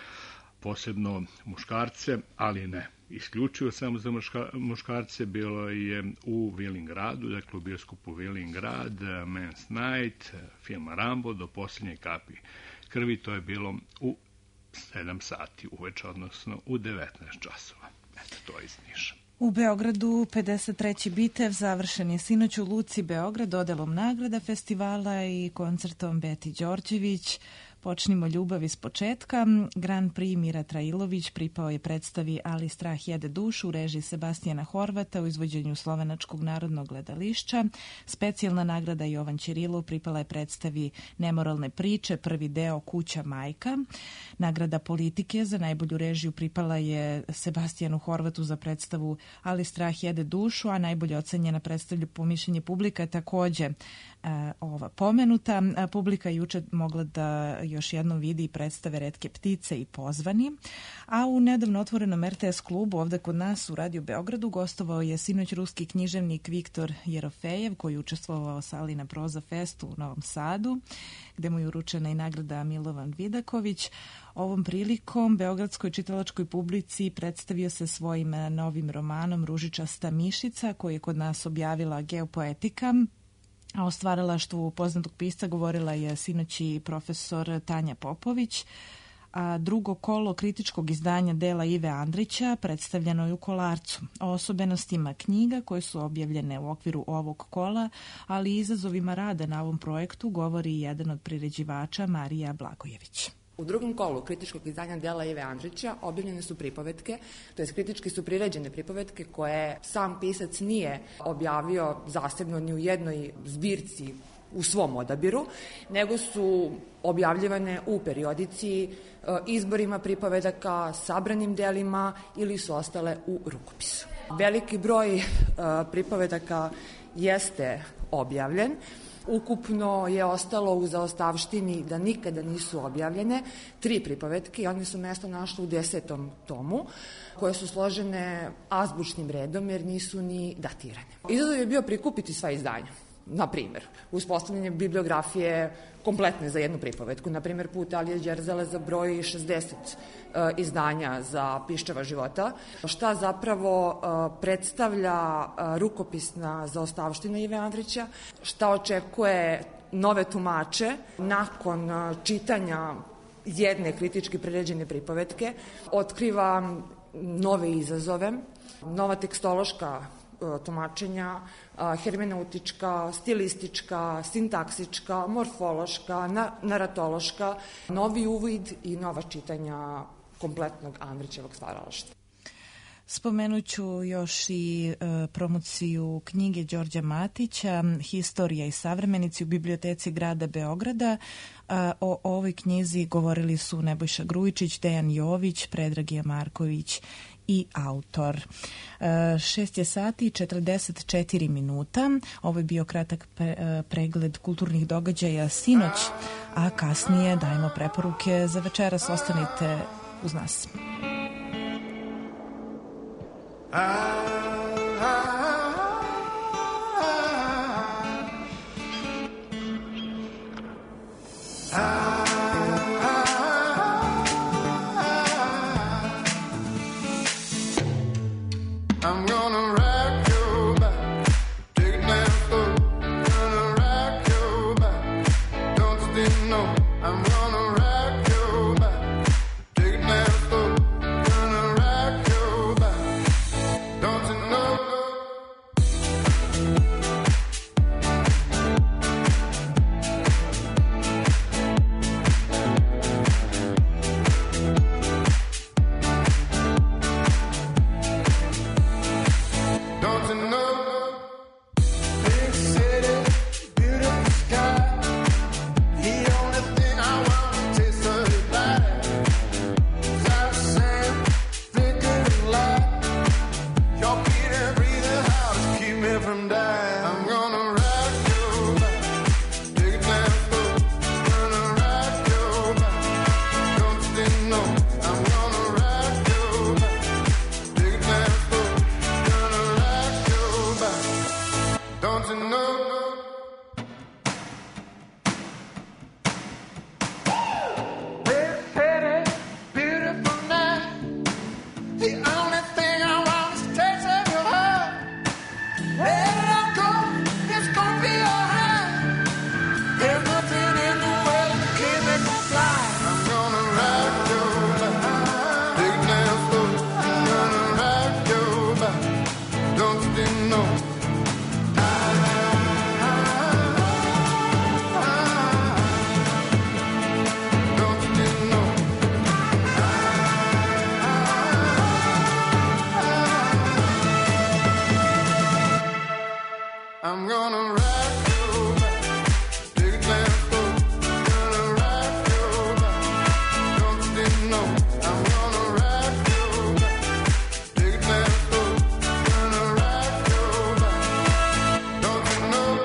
posebno muškarce, ali ne isključivo samo za muška, muškarce. Bilo je u Vilingradu, dakle u bioskopu Vilingrad, Men's Night, film Rambo do posljednje kapi krvi. To je bilo u sedam sati uveče, odnosno u devetnaest časova. Eto, to je iz Niša. U Beogradu pedeset treći bitev završen je sinoć u Luci Beograd dodelom nagrada festivala i koncertom Beti Đorđević. Počnimo ljubav iz početka. Grand Prix Mira Trailović pripao je predstavi Ali strah jede dušu u režiji Sebastijana Horvata u izvođenju Slovenačkog narodnog gledališća. Specijalna nagrada Jovan Ćirilov pripala je predstavi Nemoralne priče, prvi deo Kuća majka. Nagrada politike za najbolju režiju pripala je Sebastijanu Horvatu za predstavu Ali strah jede dušu, a najbolje ocenjena predstavlja po mišljenju publika je takođe a, ova pomenuta. A, publika juče mogla da još jednom vidi i predstave Retke ptice i Pozvani. A u nedavno otvorenom er te es klubu ovde kod nas u Radio Beogradu gostovao je sinoć ruski književnik Viktor Jerofejev, koji je učestvovao sali na Proza Festu u Novom Sadu, gde mu je uručena i nagrada Milovan Vidaković. Ovom prilikom beogradskoj čitalačkoj publici predstavio se svojim novim romanom Ružičasta mišica, koji je kod nas objavila Geopoetika. A o stvaralaštvu poznatog pisca govorila je sinoć i profesor Tanja Popović. A drugo kolo kritičkog izdanja dela Ive Andrića predstavljeno je u Kolarcu. O osobenostima knjiga koje su objavljene u okviru ovog kola, ali i izazovima rada na ovom projektu govori jedan od priređivača, Marija Blagojević. U drugom kolu kritičkog izdanja dela Ive Andrića objavljene su pripovetke, to jest kritički su priređene pripovetke koje sam pisac nije objavio zasebno ni u jednoj zbirci u svom odabiru, nego su objavljivane u periodici, izborima pripovedaka, sabranim delima ili su ostale u rukopisu. Veliki broj pripovedaka jeste objavljen. Ukupno je ostalo u zaostavštini da nikada nisu objavljene tri pripovetke i one su mesto našle u desetom tomu, koje su složene azbučnim redom jer nisu ni datirane. Izazov je bio prikupiti sva izdanja. Na primjer, uspostavljanje bibliografije kompletne za jednu pripovetku. Na primjer, put Alije Đerzele za broj šezdeset e, izdanja za Piščeva života. Šta zapravo e, predstavlja e, rukopisna zaostavština Ive Andrića, šta očekuje nove tumače nakon e, čitanja jedne kritički priređene pripovetke, otkriva nove izazove, nova tekstološka tumačenja, hermeneutička, stilistička, sintaksička, morfološka, naratološka, novi uvid i nova čitanja kompletnog Andrićevog stvaralaštva. Spomenut ću još i e, promociju knjige Đorđa Matića, Historija i savremenici u biblioteci grada Beograda. E, o ovoj knjizi govorili su Nebojša Grujičić, Dejan Jović, Predrag Marković i autor. E, šest je sati i četrdeset četiri minuta. Ovo je bio kratak pre, pregled kulturnih događaja sinoć, a kasnije dajemo preporuke za večeras. Ostanite uz nas. I'm gonna rock your back, take it down slow. Gonna rock your back, don't you think no? I'm gonna rock your back, take it down slow. Gonna rock your back, don't you know? Don't you know? Big city, beautiful sky. The only thing I want is taste of your body. South sand, flickering light. Your beating, breathing house keep me from dying. I'm gonna rock your back, take it down slow. Gonna rock your back, don't you think no? I'm gonna rock your back, take it down slow. Gonna rock your back, don't you know? Big city, beautiful night. The only thing I want is to taste of your heart. Where I go, it's gonna be alright. There's nothing in the world that can make me fly. I'm gonna rock your back, take it down slow. Gonna rock your back, don't you think no? Don't you think no? I'm gonna rock your back, take it down slow. Gonna rock your back, don't you think no? I'm gonna rock your back, take it down slow. Gonna rock your back, don't you know?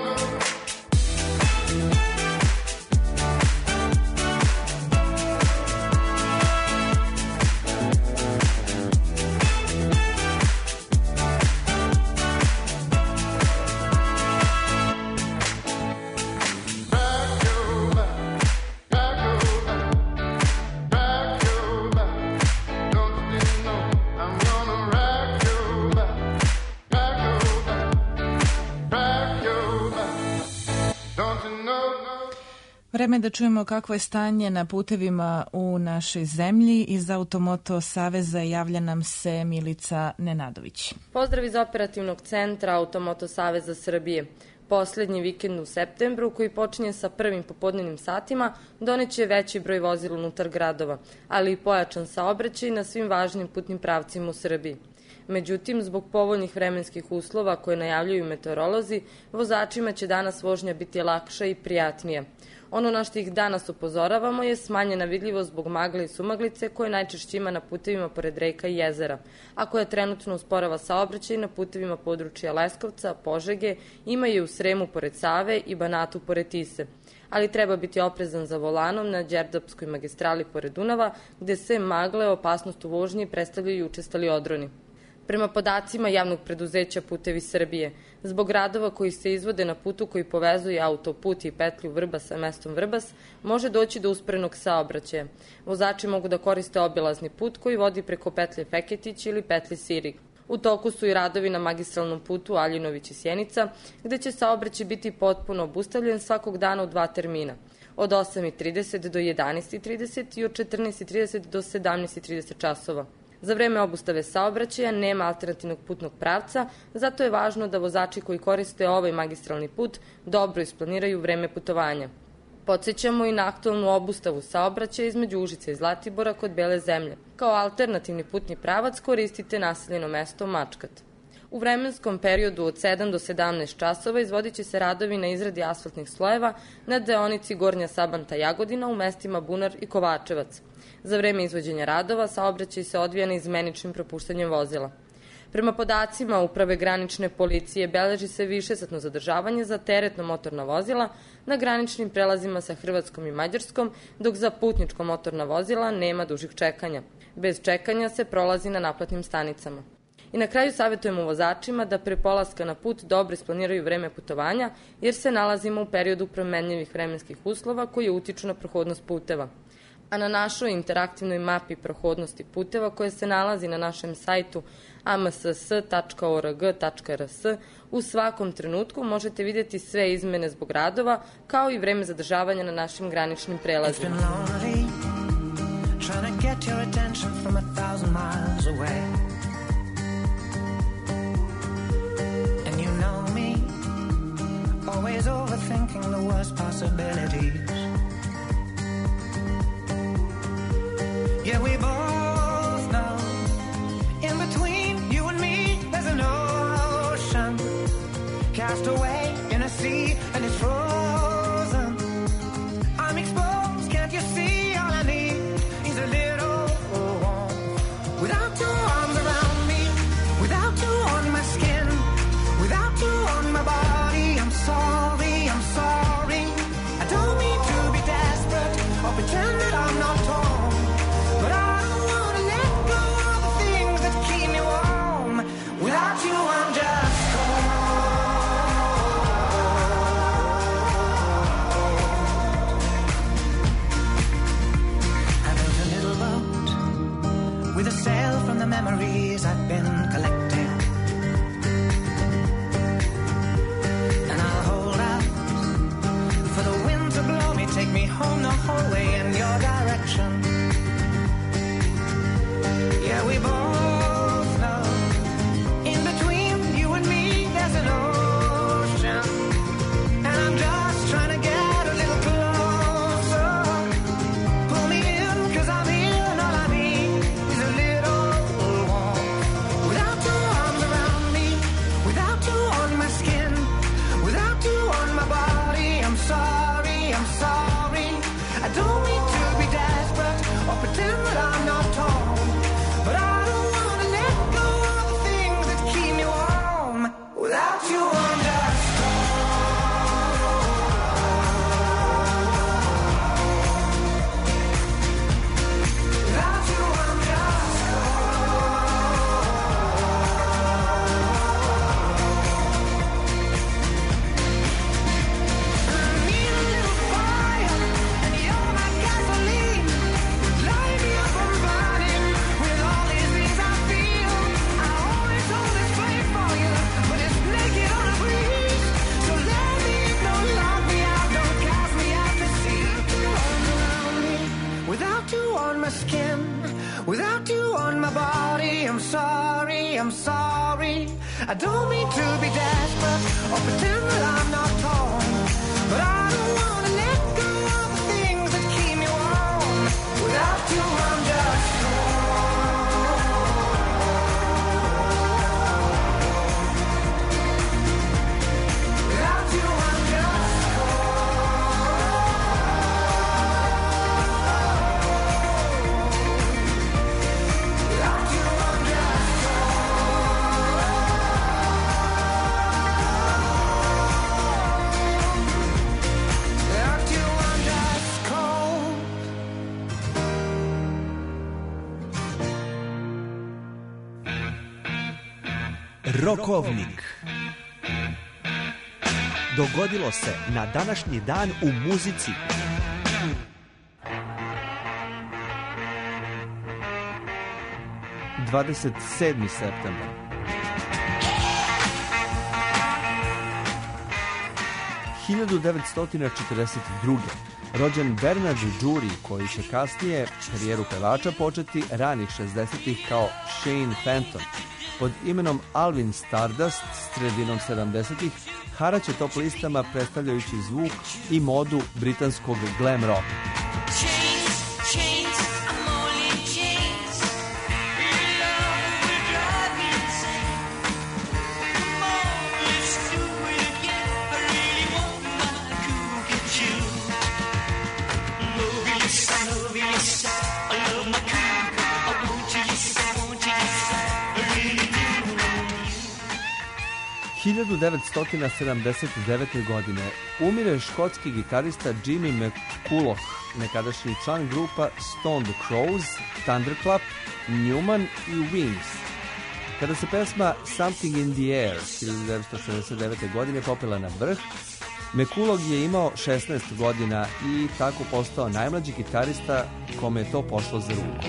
Rock your back, rock your back, rock your back, don't you think no? I'm gonna rock your back, rock your back, rock your back, don't you know? Vreme je da čujemo kakvo je stanje na putevima u našoj zemlji. Iz Automoto Saveza javlja nam se Milica Nenadović. Pozdrav iz operativnog centra Automoto Saveza Srbije. Poslednji vikend u septembru, koji počinje sa prvim popodnevnim satima, doneće veći broj vozila unutar gradova, ali i pojačan saobraćaj na svim važnim putnim pravcima u Srbiji. Međutim, zbog povoljnih vremenskih uslova koje najavljuju meteorolozi, vozačima će danas vožnja biti lakša i prijatnija. Ono na što ih danas upozoravamo je smanjena vidljivost zbog magle i sumaglice koje najčešće ima na putevima pored reka i jezera, a koja trenutno usporava saobraćaj na putevima područja Leskovca, Požege, ima je u Sremu pored Save i Banatu pored Tise. Ali treba biti oprezan za volanom na Đerdapskoj magistrali pored Dunava, gde se magle, opasnost u vožnji predstavljaju učestali odroni. Prema podacima javnog preduzeća Putevi Srbije, zbog radova koji se izvode na putu koji povezuje autoput i petlju Vrbas sa mestom Vrbas, može doći do usporenog saobraćaja. Vozači mogu da koriste obilazni put koji vodi preko petlje Feketić ili petlje Sirig. U toku su i radovi na magistralnom putu Aljinović i Sjenica, gde će saobraćaj biti potpuno obustavljen svakog dana u dva termina, od osam i trideset do jedanaest i trideset i od četrnaest i trideset do sedamnaest i trideset časova. Za vreme obustave saobraćaja nema alternativnog putnog pravca, zato je važno da vozači koji koriste ovaj magistralni put dobro isplaniraju vreme putovanja. Podsećamo i na aktualnu obustavu saobraćaja između Užica i Zlatibora kod Bele zemlje. Kao alternativni putni pravac koristite naseljeno mesto Mačkat. U vremenskom periodu od sedam do sedamnaest časova izvodit će se radovi na izradi asfaltnih slojeva na deonici Gornja Sabanta Jagodina u mestima Bunar i Kovačevac. Za vreme izvođenja radova saobraćaj se odvija neizmeničnim propuštanjem vozila. Prema podacima Uprave granične policije beleži se višesatno zadržavanje za teretno motorna vozila na graničnim prelazima sa Hrvatskom i Mađarskom, dok za putničko motorna vozila nema dužih čekanja. Bez čekanja se prolazi na naplatnim stanicama. I na kraju savjetujemo vozačima da pre polaska na put dobro isplaniraju vreme putovanja, jer se nalazimo u periodu promenljivih vremenskih uslova koji utiču na prohodnost puteva. A na našoj interaktivnoj mapi prohodnosti puteva, koja se nalazi na našem sajtu a m s s tačka o r g tačka r s, u svakom trenutku možete vidjeti sve izmene zbog radova, kao i vreme zadržavanja na našim graničnim prelazima. Always overthinking the worst possibilities. Yeah, we both know in between you and me there's an ocean, cast away in a sea and it's frozen. I'm exposed, can't you see? All I need is a little warmth. Without your arms around me, without you on my skin, without you on my body, I'm sorry, I'm sorry. I don't mean to be desperate or pretend that I'm not torn, but I don't want to let go of the things that keep me warm. Without you I'm just cold. I built a little boat with a sail from the memories I've been collecting. Take me home the whole way in your direction. Yeah, we both know in between you and me there's an ocean, and I'm just trying to get a little closer. Pull me in, cause I'm here and all I need is a little warmth. Without your arms around me, without you on my skin, without you on my body, I'm sorry, I'm sorry. I don't mean to be desperate or pretend that I'm not torn, but I don't want to let go of the things that keep me warm. Without you I'm just cold. Without you I'm just skin, without you on my body, I'm sorry, I'm sorry. I don't mean to be desperate or pretend that I'm not torn, but I don't want to let go of the things that keep me warm. Without you I'm just Rokovnik. Dogodilo se na današnji dan u muzici. dvadeset sedmi septembar. hiljadu devetsto četrdeset druge. rođen Bernard Jury, koji će kasnije karijeru pevača početi ranih šezdesetih kao Shane Fenton. Pod imenom Alvin Stardust sredinom sedamdesetih haraće top listama predstavljajući zvuk i modu britanskog glam rock. hiljadu devetsto sedamdeset devete. godine umire škotski gitarista Jimmy McCulloch, nekadašnji član grupa Stone the Crows, Thunderclap, Newman i Wings. Kada se pesma Something in the Air hiljadu devetsto šezdeset devete. godine popela na vrh, McCulloch je imao šesnaest godina i tako postao najmlađi gitarista kome je to pošlo za ruku.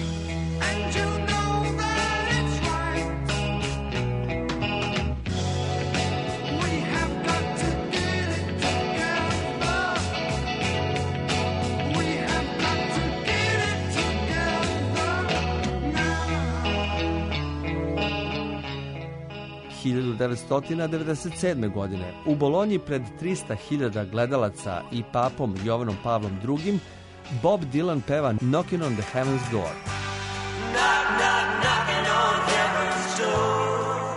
hiljadu devetsto devedeset sedme. godine u Bolonji pred trista hiljada gledalaca i papom Jovanom Pavlom drugim Bob Dylan peva Knocking on the Heaven's Door. Knock, knock, knocking on heaven's door.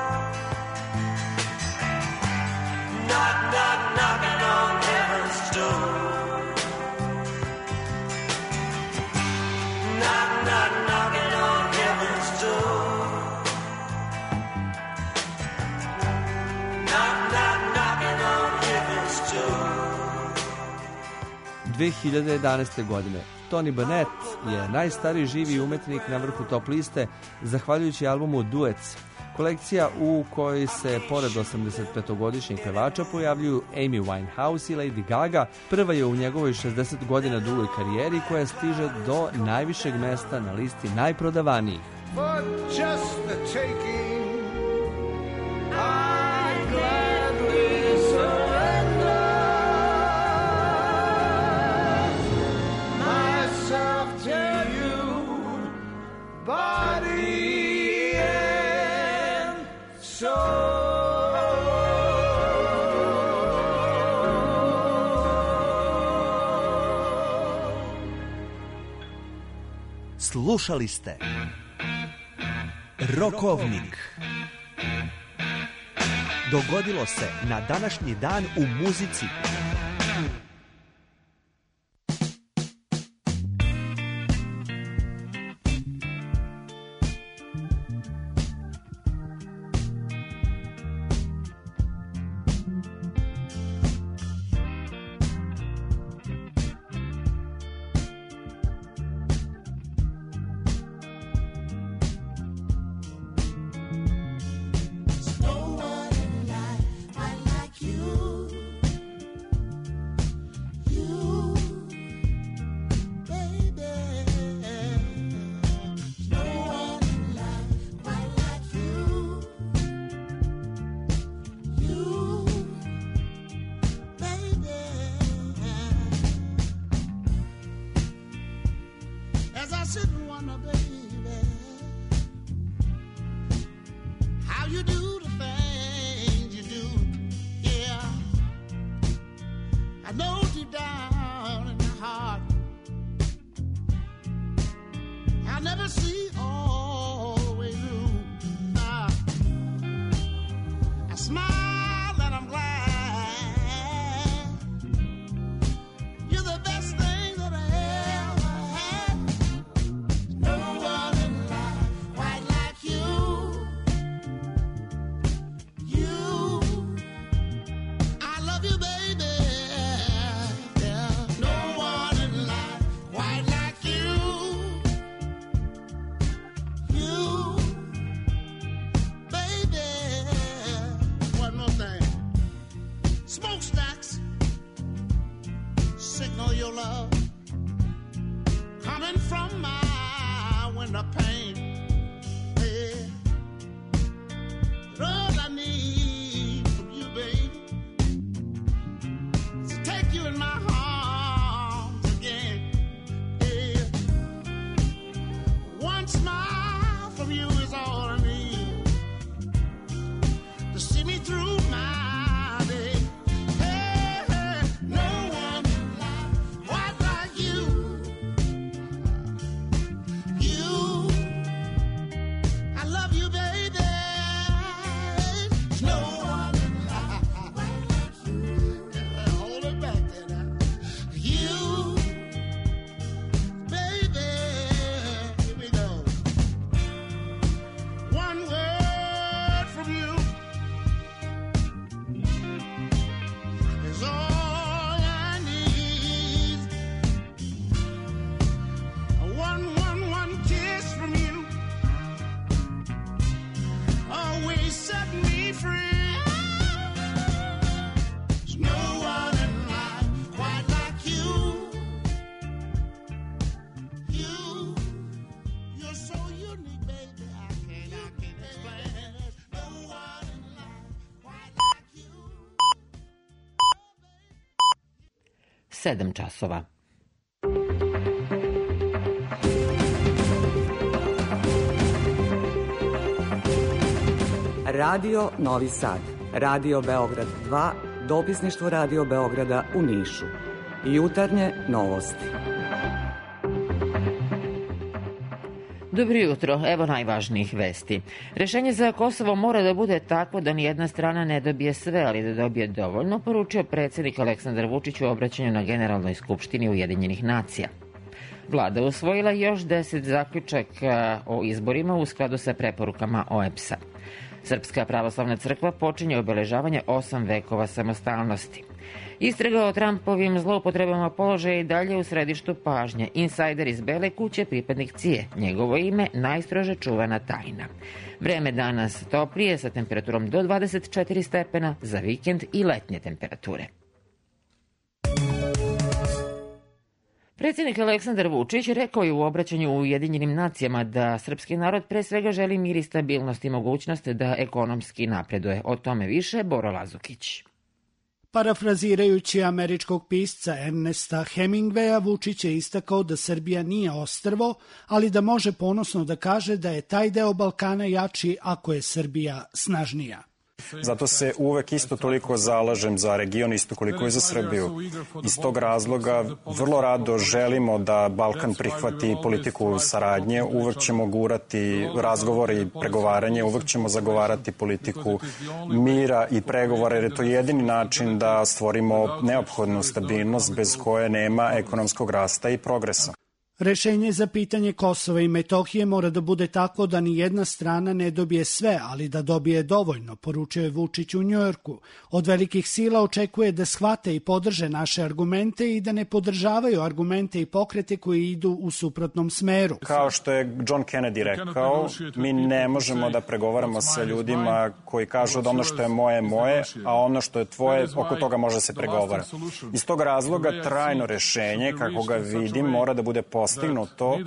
Knock, knock, knocking on heaven's door. Knock, knock, knocking on heaven's door. dve hiljade jedanaeste. godine Tony Bennett je najstariji živi umetnik na vrhu top liste zahvaljujući albumu Duets, kolekcija u kojoj se pored osamdesetpetogodišnjeg pevača pojavljuju Amy Winehouse i Lady Gaga. Prva je u njegovoj šezdeset godina dugoj karijeri koja stiže do najvišeg mesta na listi najprodavanijih. For just the taking, I gladly surrender myself to you, body and soul. Slušali ste Rokovnik. Dogodilo se na današnji dan u muzici. signal your love coming from my window pane. Yeah. All I need from you, baby, is to take you in my arms again. Yeah. One smile from you is all I need to see me through my day. Hey, hey, no one quite like you. You, I love you, baby. There's no one like you. Hold it back there now. You, baby, here we go. One word from you is all I need. One, one, one kiss from you always set me free. There's no one in life quite like you. You, you're so unique, baby. I can't, I can't explain it. There's no one in life quite like you. sedam časova. Radio Novi Sad, Radio Beograd dva, dopisništvo Radio Beograda u Nišu. Jutarnje novosti. Dobro jutro, evo najvažnijih vesti. Rešenje za Kosovo mora da bude takvo da nijedna strana ne dobije sve, ali da dobije dovoljno, poručio predsjednik Aleksandar Vučić u obraćanju na Generalnoj skupštini Ujedinjenih nacija. Vlada usvojila još deset zaključaka o izborima u skladu sa preporukama O E B S-a. Srpska pravoslavna crkva počinje obeležavanje osam vekova samostalnosti. Istraga o Trumpovim zloupotrebama položaja i dalje u središtu pažnje. Insajder iz Bele kuće, pripadnik C I E. Njegovo ime najstrože čuvana tajna. Vreme danas toplije sa temperaturom do dvadeset četiri stepena, za vikend i letnje temperature. Predsjednik Aleksandar Vučić rekao je u obraćanju u Ujedinjenim nacijama da srpski narod pre svega želi mir i stabilnost i mogućnost da ekonomski napreduje. O tome više Boro Lazukić. Parafrazirajući američkog pisca Ernesta Hemingwaya, Vučić je istakao da Srbija nije ostrvo, ali da može ponosno da kaže da je taj deo Balkana jači ako je Srbija snažnija. Zato se uvek isto toliko zalažem za region, isto koliko i za Srbiju. Iz tog razloga vrlo rado želimo da Balkan prihvati politiku saradnje, uvek ćemo gurati razgovore i pregovaranje, uvek ćemo zagovarati politiku mira i pregovora, jer je to jedini način da stvorimo neophodnu stabilnost bez koje nema ekonomskog rasta i progresa. Rešenje za pitanje Kosova i Metohije mora da bude tako da ni jedna strana ne dobije sve, ali da dobije dovoljno, poručio je Vučić u Njujorku. Od velikih sila očekuje da shvate i podrže naše argumente i da ne podržavaju argumente i pokrete koji idu u suprotnom smeru. Kao što je John Kennedy rekao, mi ne možemo da pregovaramo sa ljudima koji kažu da ono što je moje, moje, a ono što je tvoje, oko toga može se pregovara. Iz tog razloga trajno rešenje, kako ga vidim, mora da bude postignuto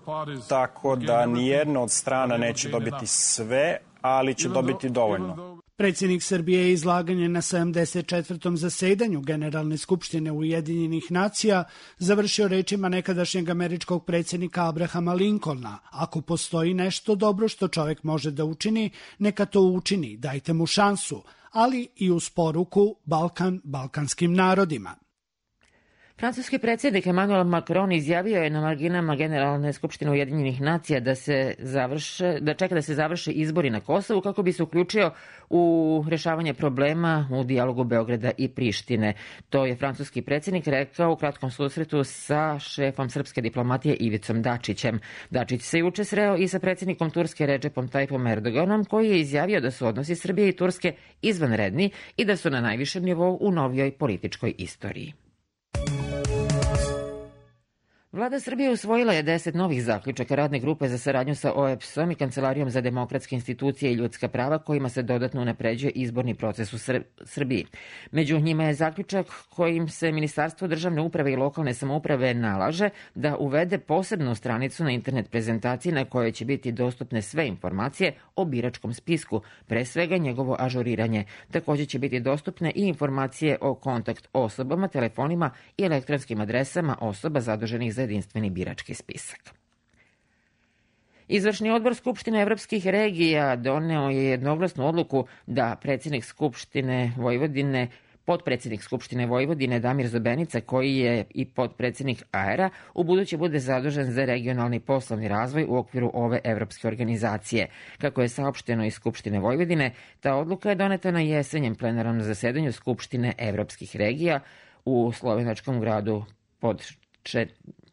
tako da nijedna od strana neće dobiti sve, ali će dobiti dovoljno. Predsjednik Srbije je izlaganje na sedamdeset četvrtom zasedanju Generalne skupštine Ujedinjenih nacija završio rečima nekadašnjeg američkog predsjednika Abrahama Lincolna. Ako postoji nešto dobro što čovjek može da učini, neka to učini, dajte mu šansu, ali i uz poruku Balkan balkanskim narodima. Francuski predsjednik Emmanuel Macron izjavio je na marginama Generalne skupštine Ujedinjenih nacija da se završe, da čeka da se završe izbori na Kosovu kako bi se uključio u rešavanje problema u dijalogu Beograda i Prištine. To je francuski predsjednik rekao u kratkom susretu sa šefom srpske diplomatije Ivicom Dačićem. Dačić se juče sreo i sa predsjednikom Turske Recepom Tayyipom Erdoganom, koji je izjavio da su odnosi Srbije i Turske izvanredni i da su na najvišem nivou u novijoj političkoj istoriji. Vlada Srbije usvojila je deset novih zaključaka radne grupe za saradnju sa O E P S-om i Kancelarijom za demokratske institucije i ljudska prava kojima se dodatno unapređuje izborni proces u Sr- Srbiji. Među njima je zaključak kojim se Ministarstvo državne uprave i lokalne samouprave nalaže da uvede posebnu stranicu na internet prezentaciji na kojoj će biti dostupne sve informacije o biračkom spisku, pre svega njegovo ažuriranje. Također će biti dostupne i informacije o kontakt osobama, telefonima i elektronskim adresama osoba zaduženih za jedinstveni birački spisak. Izvršni odbor Skupštine evropskih regija doneo je jednoglasnu odluku da predsjednik Skupštine Vojvodine Potpredsjednik Skupštine Vojvodine Damir Zobenica, koji je i potpredsjednik A E R-a, u buduće bude zadužen za regionalni poslovni razvoj u okviru ove evropske organizacije. Kako je saopšteno iz Skupštine Vojvodine, ta odluka je doneta na jesenjem plenarnom zasedanju Skupštine evropskih regija u slovenačkom gradu Podčer...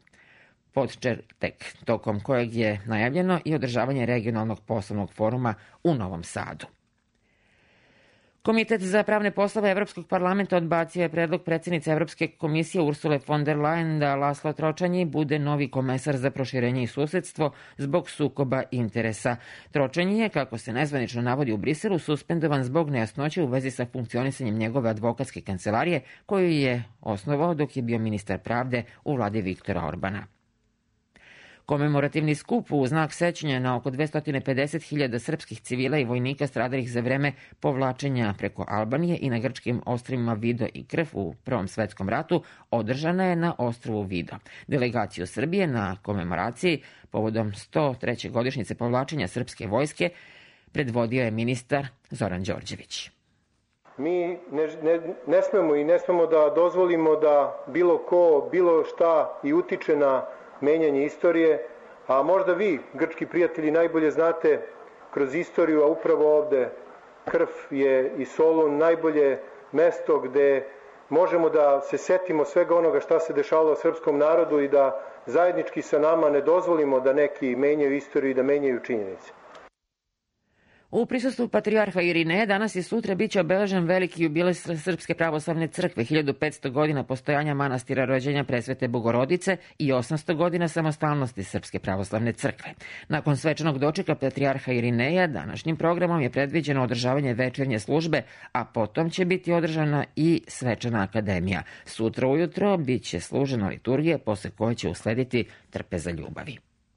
Podčertek, tokom kojeg je najavljeno i održavanje regionalnog poslovnog foruma u Novom Sadu. Komitet za pravne poslove Evropskog parlamenta odbacio je predlog predsjednice Evropske komisije Ursule von der Leyen da Laslo Tročanji bude novi komesar za proširenje i susedstvo zbog sukoba interesa. Tročanji je, kako se nezvanično navodi u Briselu, suspendovan zbog nejasnoće u vezi sa funkcionisanjem njegove advokatske kancelarije koju je osnovao dok je bio ministar pravde u vladi Viktora Orbana. Komemorativni skup u znak sećanja na oko dvesta pedeset hiljada srpskih civila i vojnika stradalih za vreme povlačenja preko Albanije i na grčkim ostrvima Vido i Krf u Prvom svetskom ratu održana je na ostrvu Vido. Delegaciju Srbije na komemoraciji povodom sto treće godišnjice povlačenja srpske vojske predvodio je ministar Zoran Đorđević. Mi ne, ne, ne smemo i ne smemo da dozvolimo da bilo ko, bilo šta i utiče na menjanje istorije, a možda vi, grčki prijatelji, najbolje znate kroz istoriju, a upravo ovde Krf je i Solun najbolje mesto gde možemo da se setimo svega onoga šta se dešavalo srpskom narodu i da zajednički sa nama ne dozvolimo da neki menjaju istoriju i da menjaju činjenice. U prisustvu patrijarha Irineja danas i sutra biće obeležen veliki jubilej Srpske pravoslavne crkve, hiljadu petsto godina postojanja manastira rođenja Presvete Bogorodice i osamsto godina samostalnosti Srpske pravoslavne crkve. Nakon svečanog dočeka patrijarha Irineja, današnjim programom je predviđeno održavanje večernje službe, a potom će biti održana i svečana akademija. Sutra ujutro biće služena liturgija, posle koje će uslediti trpeza ljubavi.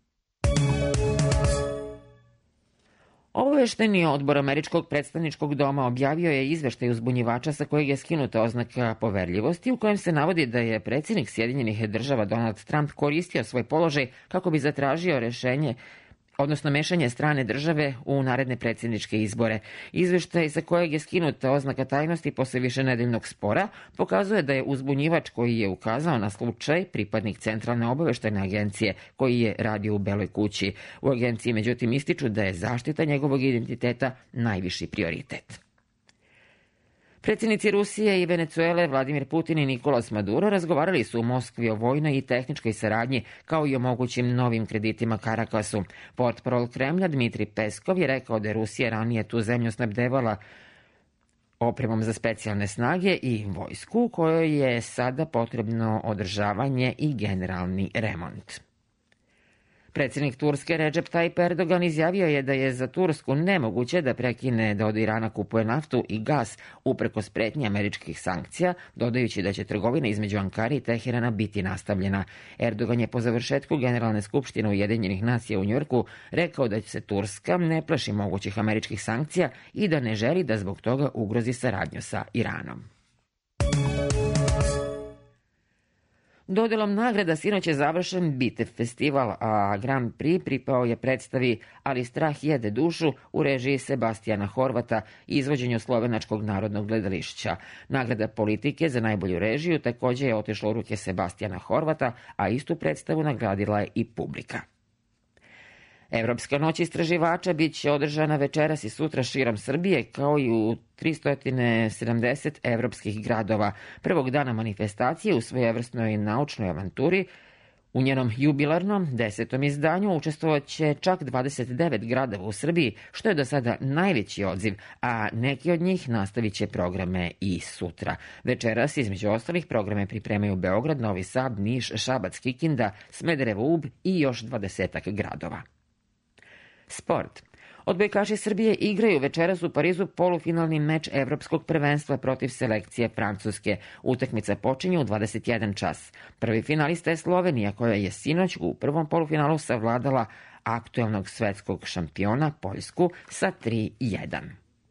Obavešteni odbor Američkog predstavničkog doma objavio je izveštaj uzbunjivača sa kojeg je skinuta oznaka poverljivosti u kojem se navodi da je predsjednik Sjedinjenih država Donald Trump koristio svoj položaj kako bi zatražio rešenje odnosno mešanje strane države u naredne predsjedničke izbore. Izveštaj za kojeg je skinuta oznaka tajnosti posle višenedeljnog spora pokazuje da je uzbunjivač koji je ukazao na slučaj pripadnik Centralne obaveštajne agencije koji je radio u Beloj kući. U agenciji međutim ističu da je zaštita njegovog identiteta najviši prioritet. Predsjednici Rusije i Venecuele Vladimir Putin i Nikolas Maduro razgovarali su u Moskvi o vojnoj i tehničkoj saradnji kao i o mogućim novim kreditima Karakasu. Portparol Kremlja Dmitri Peskov je rekao da je Rusija ranije tu zemlju snabdevala opremom za specijalne snage i vojsku kojoj je sada potrebno održavanje i generalni remont. Predsjednik Turske Recep Tayyip Erdogan izjavio je da je za Tursku nemoguće da prekine da od Irana kupuje naftu i gas uprkos pretnji američkih sankcija, dodajući da će trgovina između Ankare i Teherana biti nastavljena. Erdogan je po završetku Generalne skupštine Ujedinjenih nacija u Njujorku rekao da se Turska ne plaši mogućih američkih sankcija i da ne želi da zbog toga ugrozi saradnju sa Iranom. Dodelom nagrada sinoć je završen Bitev festival, a Grand Prix pripao je predstavi Ali strah jede dušu u režiji Sebastijana Horvata i izvođenju Slovenačkog narodnog gledališća. Nagrada politike za najbolju režiju također je otišla u ruke Sebastijana Horvata, a istu predstavu nagradila je i publika. Evropska noć istraživača bit će održana večeras i sutra širom Srbije, kao i u tristo sedamdeset evropskih gradova. Prvog dana manifestacije u svojevrsnoj naučnoj avanturi U njenom jubilarnom desetom izdanju učestvovat će čak dvadeset devet gradova u Srbiji, što je do sada najveći odziv, a neki od njih nastavit će programe i sutra. Večeras, između ostalih, programe pripremaju Beograd, Novi Sad, Niš, Šabac, Kikinda, Smederevo, Ub i još dvadesetak gradova. Sport. Odbojkaši Srbije igraju večeras u Parizu polufinalni meč Evropskog prvenstva protiv selekcije Francuske. Utakmica počinje u dvadeset jedan čas. Prvi finalista je Slovenija, koja je sinoć u prvom polufinalu savladala aktuelnog svetskog šampiona Poljsku sa tri jedan.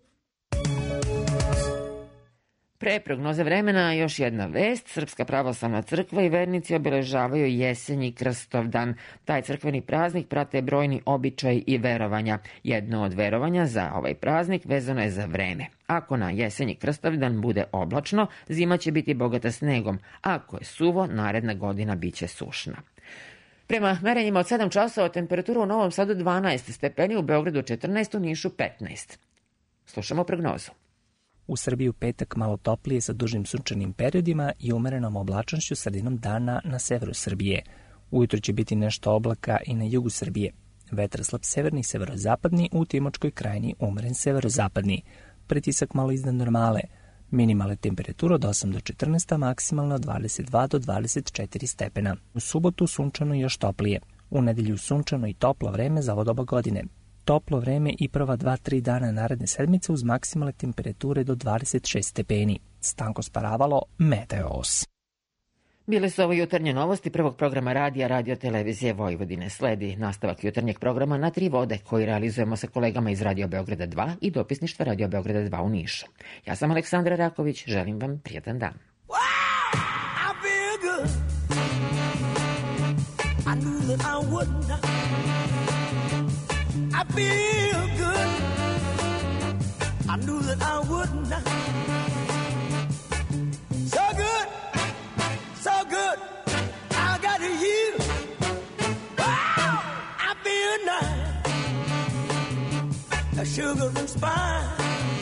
Pre prognoze vremena još jedna vest. Srpska pravoslavna crkva i vernici obeležavaju jesenji Krstovdan. Taj crkveni praznik prate brojni običaji i verovanja. Jedno od verovanja za ovaj praznik vezano je za vreme. Ako na jesenji Krstovdan bude oblačno, zima će biti bogata snegom. Ako je suvo, naredna godina biće sušna. Prema merenjima od sedam časova temperatura u Novom Sadu dvanaest stepeni, u Beogradu četrnaest, u Nišu petnaest. Slušamo prognozu. U Srbiji u petak malo toplije sa dužim sunčanim periodima i umerenom oblačnošću sredinom dana na severu Srbije. Ujutro će biti nešto oblaka i na jugu Srbije. Vetar slab severni i severozapadni, u Timočkoj krajini umeren severozapadni. Pritisak malo iznad normale. Minimalna temperatura od osam do četrnaest, a maksimalna od dvadeset dva do dvadeset četiri stepena. U subotu sunčano i još toplije. U nedelju sunčano i toplo vreme za ovo doba godine. Toplo vreme i prva dva tri dana naredne sedmice uz maksimalne temperature do dvadeset šest stepeni. Stanko Sparavalo, Meteos. Bile su ovo jutarnje novosti prvog programa radija Radio Televizije Vojvodine. Sledi nastavak jutarnjeg programa Na tri vode, koji realizujemo sa kolegama iz Radio Beograda dva i dopisništva Radio Beograda dva u Nišu. Ja sam Aleksandra Raković, želim vam prijatan dan. I feel good. I knew that I would not. So good, so good. I got you. Wow, I feel nice. A sugar and spice.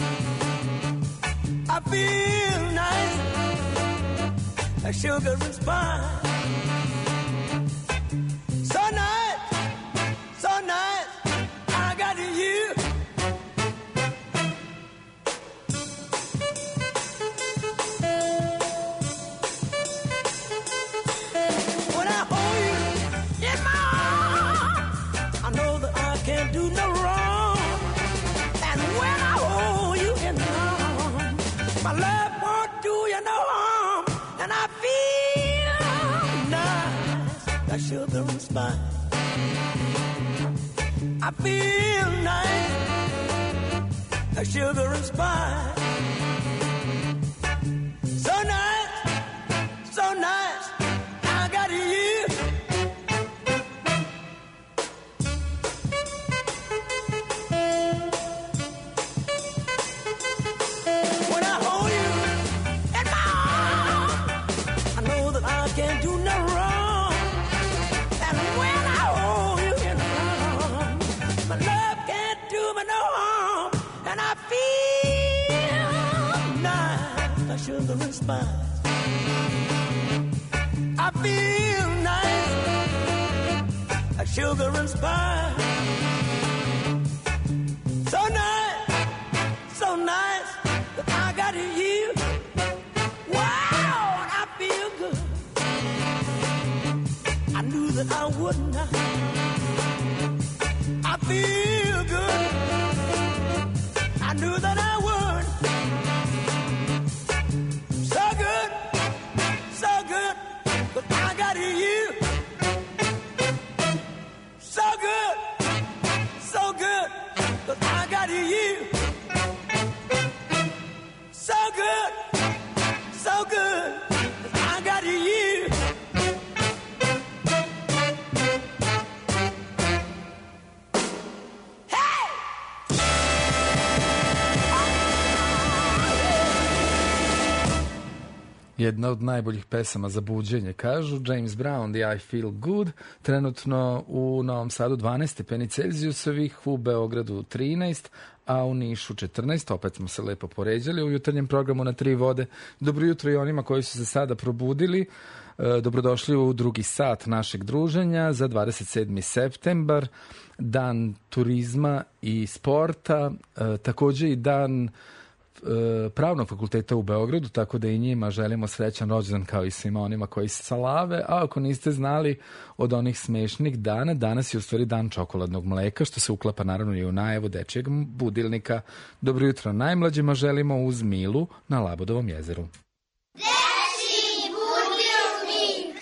I feel nice. A sugar and spice. So nice, so nice. You. When I hold you in my arms, I know that I can't do no wrong. And when I hold you in my arms, my love won't do you no harm. And I feel nice, like sugar and spice. I feel nice, like sugar and spice. So nice, so nice, I got you. When I hold you in my arms, I know that I can't do no wrong. And when I hold you in my arms, my love can't do me no harm, and I feel nice, like sugar and spice. I feel nice, like sugar and spice. So nice, so nice, that I got you. Wow, and I feel good. I knew that I would not. I feel good. I knew that I would. So good, so good, but I got you. So good, so good, but I got you. So good, so good, but I got you. Hey! jedna od najboljih pesama za buđenje, kažu. James Brown, The I Feel Good, trenutno u Novom Sadu dvanaest stepeni Celzijusovih, u Beogradu trinaest, a u Nišu četrnaest, opet smo se lepo poređali u jutarnjem programu na Tri vode. Dobro jutro i onima koji su se sada probudili. Dobrodošli u drugi sat našeg druženja za dvadeset sedmi septembar, dan turizma i sporta, takođe i dan Pravnog fakulteta u Beogradu, tako da i njima želimo srećan rođendan kao i svima onima koji se slave. A ako niste znali, od onih smešnih dana, danas je u stvari dan čokoladnog mleka, što se uklapa naravno i u najavu dečijeg budilnika. Dobro jutro najmlađima želimo uz Milu na Labudovom jezeru. Dečiji budilnik!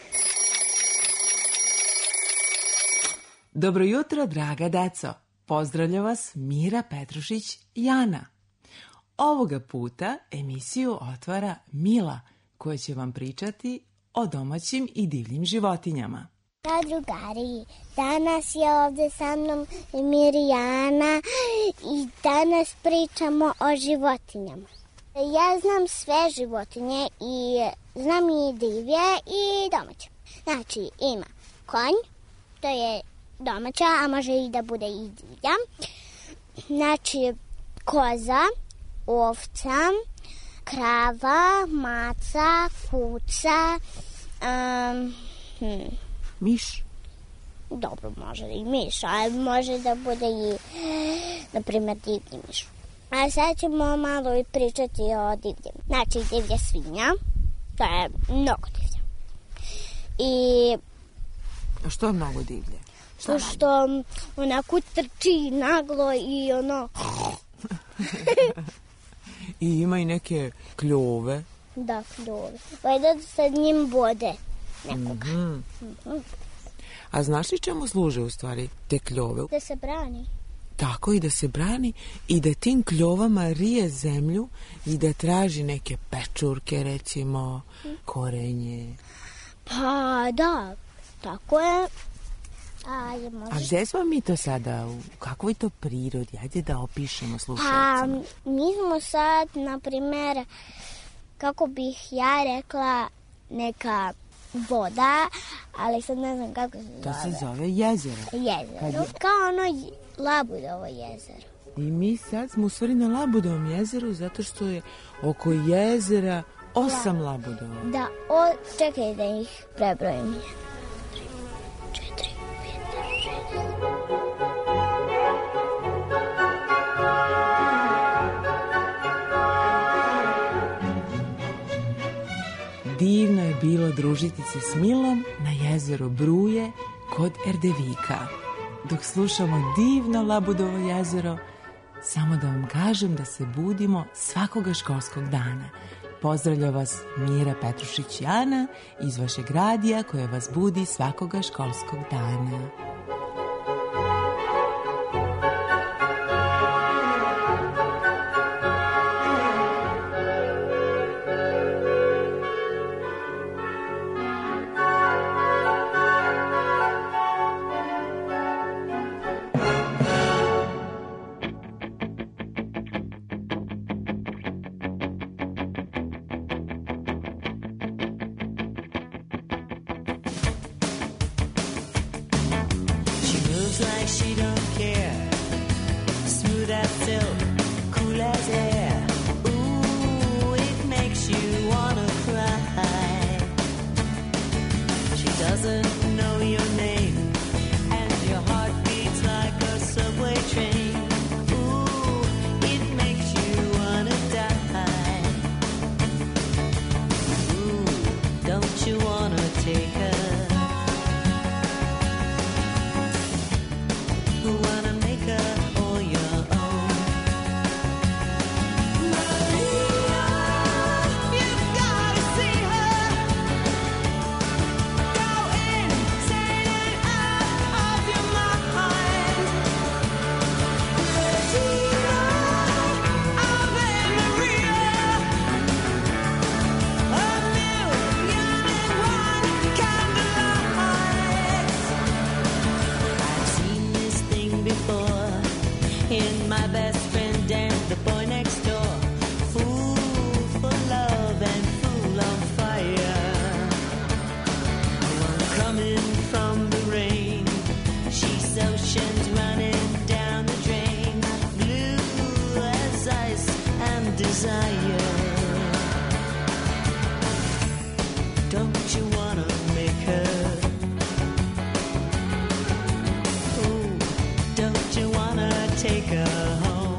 Dobro jutro, draga deco! Pozdravlja vas Mira Petrušić Jana. Ovoga puta emisiju otvara Mila, koja će vam pričati o domaćim i divljim životinjama. Da, drugari, danas je ovde sa mnom Mirjana i danas pričamo o životinjama. Ja znam sve životinje i znam i divlje i domaće. Znači, ima konj, to je domaća, a može i da bude i divlja. Znači, koza, ovca, krava, maca, kuca, um, hm. miš. Dobro, može i miš, ali može da bude i, na primjer, divlji miš. A sad ćemo malo i pričati o divljem. Znači, divlja svinja, to je mnogo divlja. I... A što je mnogo divlje? To što onako trči naglo i ono... I ima i neke kljove. Da, kljove. Vajda sa njim bode nekoga. Mm-hmm. Mm-hmm. A znaš li čemu služe u stvari te kljove? Da se brani. Tako, i da se brani i da tim kljovama rije zemlju i da traži neke pečurke, recimo, korenje. Pa da, tako je. Ajde, možeš... A gde smo mi to sada? U kakvoj to prirodi? Ajde da opišemo slušalcima. Pa, mi smo sad, na primer, kako bih ja rekla, neka voda, ali sad ne znam kako se zove. To se zove jezero. Jezero, je... kao ono Labudovo jezero. I mi sad smo u stvari na Labudovom jezeru zato što je oko jezera osam da. Labudova. Da, o, čekaj da ih prebrojim. Divno je bilo družiti se s Milom na jezeru Bruje kod Erdevika. Dok slušamo divno Labudovo jezero, samo da vam kažem da se budimo svakoga školskog dana. Pozdravlja vas Mira Petrušić Jana iz vašeg radija koja vas budi svakoga školskog dana. Wanna make take her home.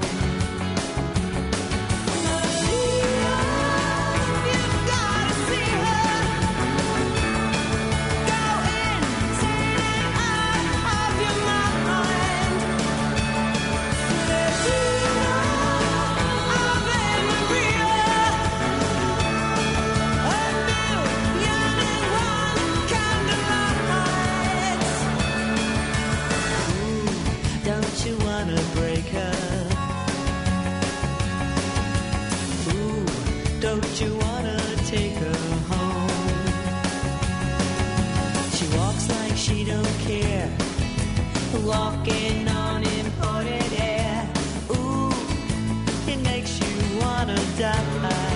Don't you wanna take her home? She walks like she don't care, walking on imported air. Ooh, it makes you wanna die.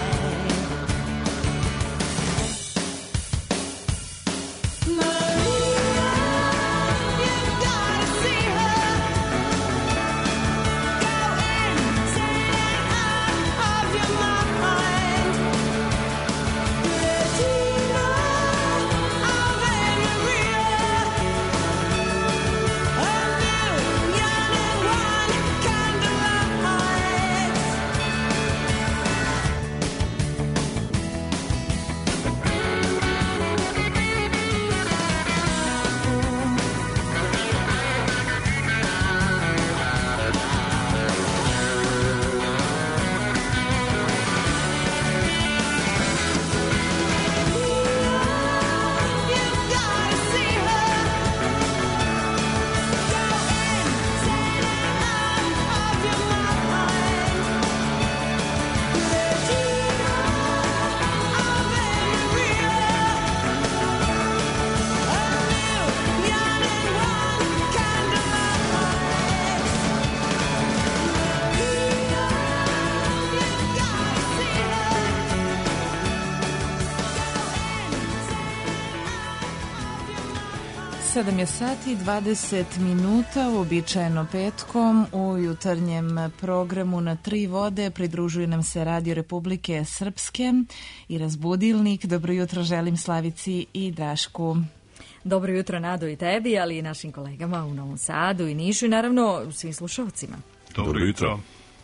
sedam je sati i dvadeset minuta, uobičajeno petkom u jutarnjem programu Na tri vode pridružuju nam se Radio Republike Srpske i Razbudilnik. Dobro jutro želim Slavici i Drašku. Dobro jutro Nado i tebi, ali i našim kolegama u Novom Sadu i Nišu i naravno svim slušalcima. Dobro jutro.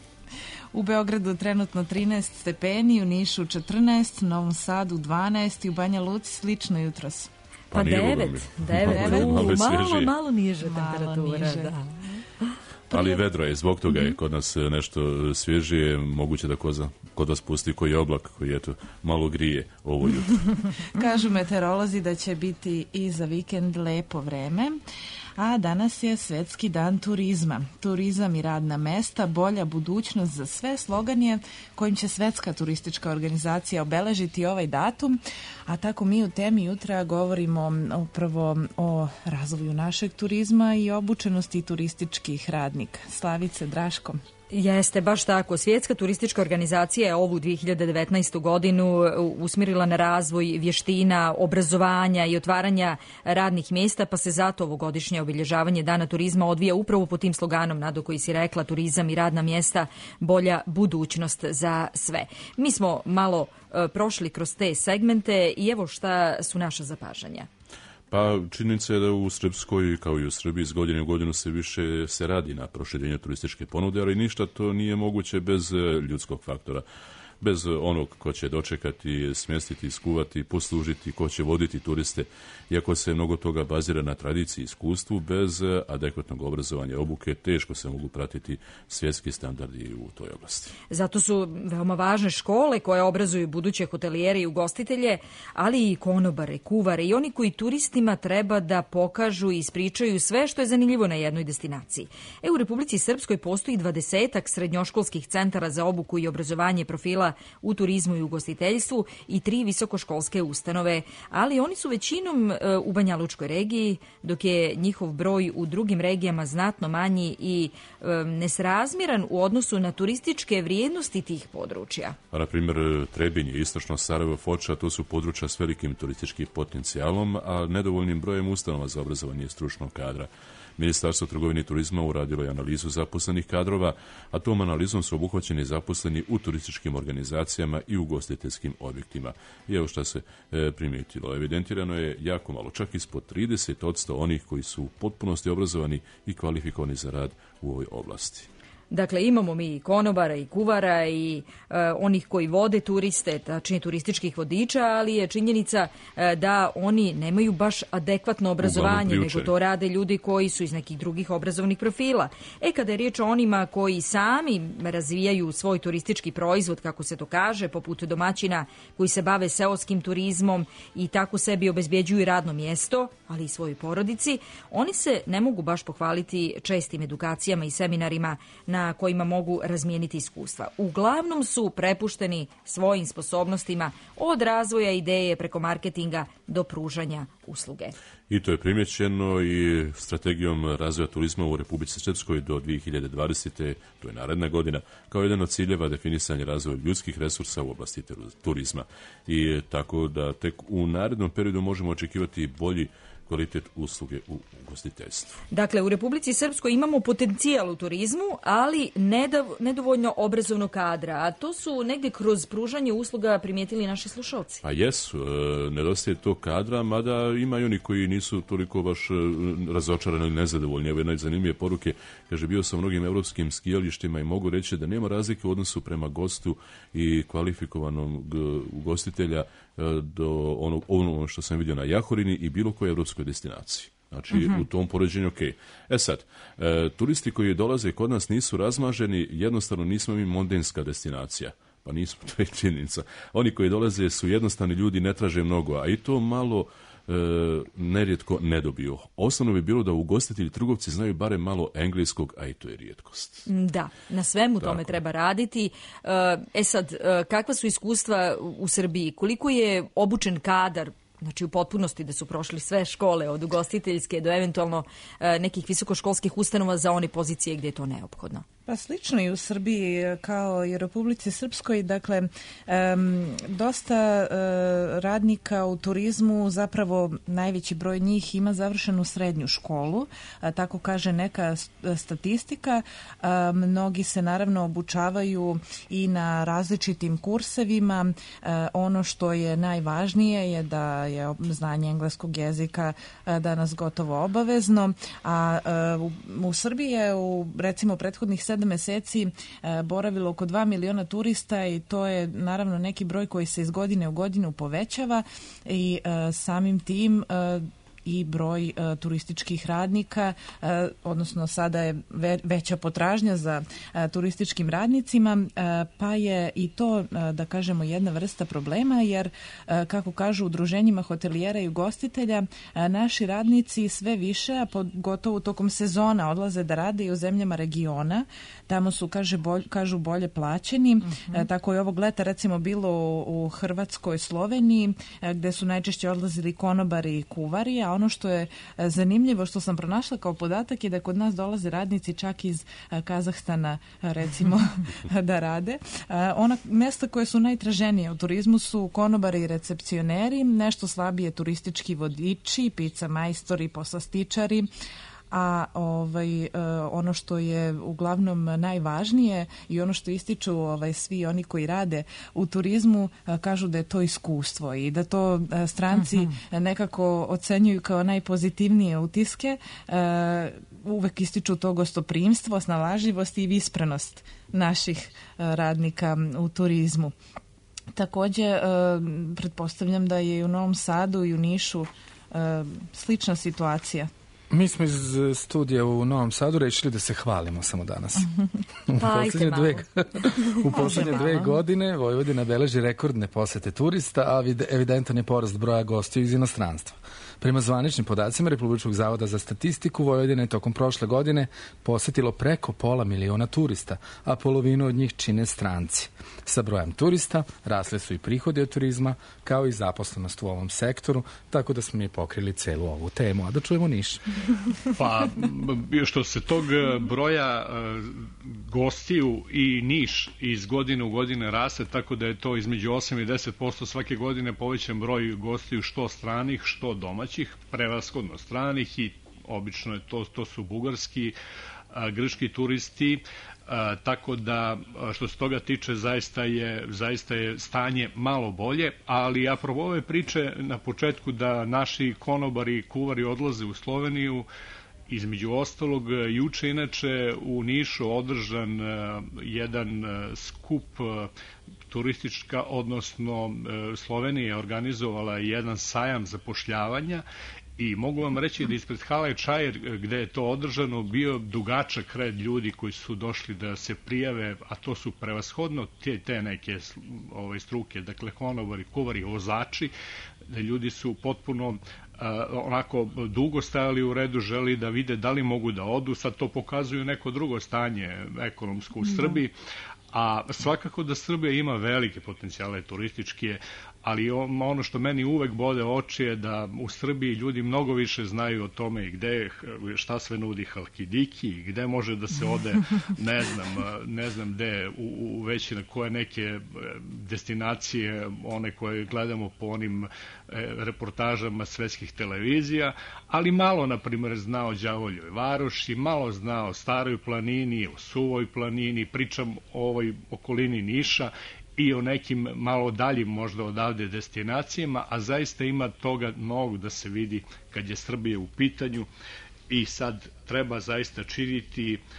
U Beogradu trenutno trinaest stepeni, u Nišu četrnaest, u Novom Sadu dvanaest i u Banja Luci slično jutros. Pa, pa devet, devet, devet. Malo, malo, malo niže temperatura. Niže. Da. Ali vedro je, zbog toga je kod nas nešto svježije, moguće da koza, kod vas pusti koji oblak koji eto, malo grije ovo jutro. Kažu meteorolozi da će biti i za vikend lepo vreme. A danas je Svetski dan turizma. Turizam i radna mesta, bolja budućnost za sve, slogan je kojim će Svetska turistička organizacija obeležiti ovaj datum. A tako mi u temi jutra govorimo upravo o razvoju našeg turizma i obučenosti turističkih radnika. Slavice, Draško. Jeste, baš tako. Svjetska turistička organizacija je ovu dvije hiljade devetnaestu godinu usmjerila na razvoj vještina, obrazovanja i otvaranja radnih mjesta, pa se zato ovogodišnje obilježavanje Dana turizma odvija upravo po tim sloganom, Nado, koji si rekla, turizam i radna mjesta, bolja budućnost za sve. Mi smo malo uh, prošli kroz te segmente i evo šta su naša zapažanja. Pa činjenica je da u Srpskoj, kao i u Srbiji, iz godine u godinu se više se radi na proširenju turističke ponude, ali ništa to nije moguće bez ljudskog faktora. Bez onog ko će dočekati, smjestiti, iskuvati, poslužiti, ko će voditi turiste. Iako se mnogo toga bazira na tradiciji i iskustvu, bez adekvatnog obrazovanja i obuke teško se mogu pratiti svjetski standardi u toj oblasti. Zato su veoma važne škole koje obrazuju buduće hotelijere i ugostitelje, ali i konobare, kuvare i oni koji turistima treba da pokažu i ispričaju sve što je zanimljivo na jednoj destinaciji. E, u Republici Srpskoj postoji dvadesetak srednjoškolskih centara za obuku i obrazovanje profila u turizmu i ugostiteljstvu i tri visokoškolske ustanove, ali oni su većinom u Banjalučkoj regiji, dok je njihov broj u drugim regijama znatno manji i e, nesrazmjeran u odnosu na turističke vrijednosti tih područja. Na primjer, Trebinje, istočno Sarajevo, Foča, to su područja s velikim turističkim potencijalom, a nedovoljnim brojem ustanova za obrazovanje stručnog kadra. Ministarstvo trgovine i turizma uradilo je analizu zaposlenih kadrova, a tom analizom su obuhvaćeni zaposleni u turističkim organizacijama i ugostiteljskim objektima. I evo šta se e, primijetilo. Evidentirano je jako malo, čak ispod trideset posto onih koji su u potpunosti obrazovani i kvalifikovani za rad u ovoj oblasti. Dakle, imamo mi i konobara i kuvara i e, onih koji vode turiste, tačnije turističkih vodiča, ali je činjenica e, da oni nemaju baš adekvatno obrazovanje, nego to rade ljudi koji su iz nekih drugih obrazovnih profila. E, kada je riječ o onima koji sami razvijaju svoj turistički proizvod, kako se to kaže, poput domaćina koji se bave seoskim turizmom i tako sebi obezbjeđuju radno mjesto, ali i svojoj porodici, oni se ne mogu baš pohvaliti čestim edukacijama i seminarima na kojima mogu razmijeniti iskustva. Uglavnom su prepušteni svojim sposobnostima od razvoja ideje preko marketinga do pružanja usluge. I to je primjećeno i strategijom razvoja turizma u Republici Srpskoj do dvije hiljade dvadesete. To je naredna godina, kao jedan od ciljeva definisanje razvoja ljudskih resursa u oblasti turizma. I tako da tek u narednom periodu možemo očekivati bolji kvalitet usluge u ugostiteljstvu. Dakle, u Republici Srpskoj imamo potencijal u turizmu, ali nedovoljno obrazovnog kadra, a to su negdje kroz pružanje usluga primijetili naši slušalci. Pa jesu, nedostaje to kadra, mada ima i oni koji nisu toliko baš razočarani ili nezadovoljni. Evo jedna od zanimljive poruke, kaže, bio sam u mnogim evropskim skijalištima i mogu reći da nema razlike u odnosu prema gostu i kvalifikovanog ugostitelja do onog, ono što sam vidio na Jahorini i bilo kojoj evropskoj destinaciji. Znači, uh-huh. u tom poređenju, ok. E sad, e, turisti koji dolaze kod nas nisu razmaženi, jednostavno nismo mi mondenska destinacija. Pa nismo, to je činjenica. Oni koji dolaze su jednostavni ljudi, ne traže mnogo, a i to malo e, nerijetko ne dobiju. Osnovno bi bilo da ugostitelji, trgovci znaju barem malo engleskog, a i to je rijetkost. Da, na svemu tome Tako. treba raditi. E sad, kakva su iskustva u Srbiji? Koliko je obučen kadar, znači u potpunosti da su prošli sve škole od ugostiteljske do eventualno nekih visokoškolskih ustanova za one pozicije gdje je to neophodno? Pa slično i u Srbiji kao i u Republici Srpskoj, dakle um, dosta uh, radnika u turizmu, zapravo najveći broj njih ima završenu srednju školu, a, tako kaže neka statistika. A, mnogi se naravno obučavaju i na različitim kursevima. A, ono što je najvažnije je da je znanje engleskog jezika a, danas gotovo obavezno, a, a u, u Srbiji je u recimo prethodnih sedam meseci e, boravilo oko dva miliona turista i to je naravno neki broj koji se iz godine u godinu povećava i e, samim tim e, i broj e, turističkih radnika, e, odnosno sada je ve, veća potražnja za e, turističkim radnicima, e, pa je i to, e, da kažemo, jedna vrsta problema, jer, e, kako kažu udruženjima hotelijera i ugostitelja, e, naši radnici sve više, a pogotovo tokom sezona, odlaze da rade i u zemljama regiona. Tamo su, kaže, bolj, kažu, bolje plaćeni. Uh-huh. E, tako je ovog leta, recimo, bilo u, u Hrvatskoj, Sloveniji, e, gde su najčešće odlazili konobari i kuvari, a ono što je zanimljivo, što sam pronašla kao podatak, je da kod nas dolaze radnici čak iz Kazahstana, recimo, da rade. Ona mjesta koje su najtraženije u turizmu su konobari i recepcioneri, nešto slabije turistički vodiči, pizza majstori, poslastičari, a ovaj, ono što je uglavnom najvažnije i ono što ističu ovaj, svi oni koji rade u turizmu, kažu da je to iskustvo i da to stranci uh-huh. nekako ocenjuju kao najpozitivnije utiske. Uvek ističu to gostoprimstvo, snalažljivost i visprenost naših radnika u turizmu. Također, pretpostavljam da je i u Novom Sadu i u Nišu slična situacija. Mi smo iz studija u Novom Sadu rešili da se hvalimo samo danas. U pa posljednje dve, u posljednje dve godine Vojvodina beleži rekordne posete turista, a evidentan je porast broja gostiju iz inostranstva. Prema zvaničnim podacima Republičkog zavoda za statistiku, Vojvodina je tokom prošle godine posetilo preko pola miliona turista, a polovinu od njih čine stranci. Sa brojem turista rasle su i prihodi od turizma, kao i zaposlenost u ovom sektoru, tako da smo mi pokrili celu ovu temu. A da čujemo Niš. Pa, što se tog broja gostiju i Niš iz godine u godine raste, tako da je to između osam i deset posto svake godine povećan broj gostiju, što stranih, što domaćih, prevashodno stranih, i obično je to, to su bugarski, a, grčki turisti, a, tako da što se toga tiče zaista je, zaista je stanje malo bolje, ali apropo ove priče na početku da naši konobari i kuvari odlaze u Sloveniju Između ostalog, juče inače u Nišu održan jedan skup turistička, odnosno Slovenija je organizovala jedan sajam zapošljavanja i mogu vam reći da ispred Hale Čajer, gde je to održano, bio dugačak red ljudi koji su došli da se prijave, a to su prevashodno te, te neke ove, struke, dakle konobari, kuvari, vozači, da ljudi su potpuno onako dugo stajali u redu, želi da vide da li mogu da odu, sad to pokazuju neko drugo stanje ekonomsko u Srbiji, a svakako da Srbija ima velike potencijale turističke, ali ono što meni uvek bode oči je da u Srbiji ljudi mnogo više znaju o tome i gde, šta sve nudi Halkidiki, gde može da se ode, ne znam, ne znam gde, u, u već na koje neke destinacije, one koje gledamo po onim reportažama svetskih televizija, ali malo, na primjer, zna o Đavoljoj Varoši, malo zna o Staroj planini, o Suvoj planini, pričam o ovoj okolini Niša i o nekim malo daljim možda odavde destinacijama, a zaista ima toga mnogo da se vidi kad je Srbija u pitanju i sad treba zaista činiti e,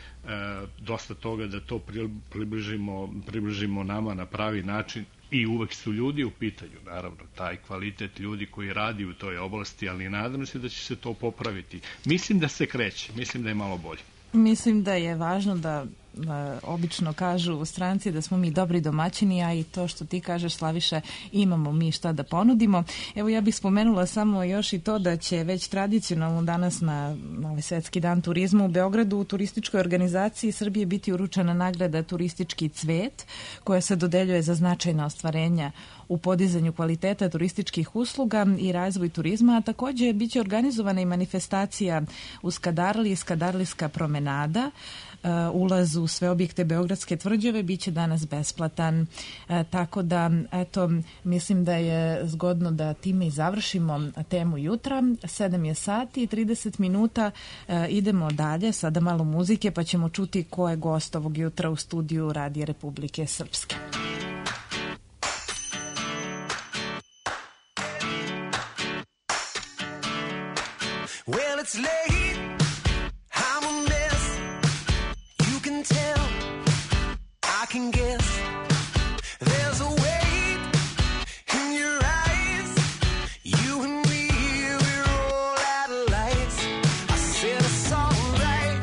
dosta toga da to približimo, približimo nama na pravi način i uvek su ljudi u pitanju, naravno, taj kvalitet ljudi koji radi u toj oblasti, ali nadam se da će se to popraviti. Mislim da se kreće, mislim da je malo bolje. Mislim da je važno da obično kažu u stranci da smo mi dobri domaćini, a i to što ti kažeš, Slaviša, imamo mi šta da ponudimo. Evo, ja bih spomenula samo još i to da će već tradicionalno danas na, na ovaj Svetski dan turizma u Beogradu u turističkoj organizaciji Srbije biti uručena nagrada Turistički cvet, koja se dodeljuje za značajna ostvarenja u podizanju kvaliteta turističkih usluga i razvoj turizma, a takođe biće organizovana i manifestacija u Skadarli, Skadarlijska promenada. Uh, ulaz u sve objekte Beogradske tvrđave biće danas besplatan, uh, tako da eto, mislim da je zgodno da time i završimo temu jutra. sedam je sati i trideset minuta, uh, idemo dalje, sada malo muzike pa ćemo čuti ko je gost ovog jutra u studiju Radija Republike Srpske. Well, it's late, I'm a mess, you can tell, I can guess, there's a weight in your eyes, you and me, we're all out of lights, I said it's alright,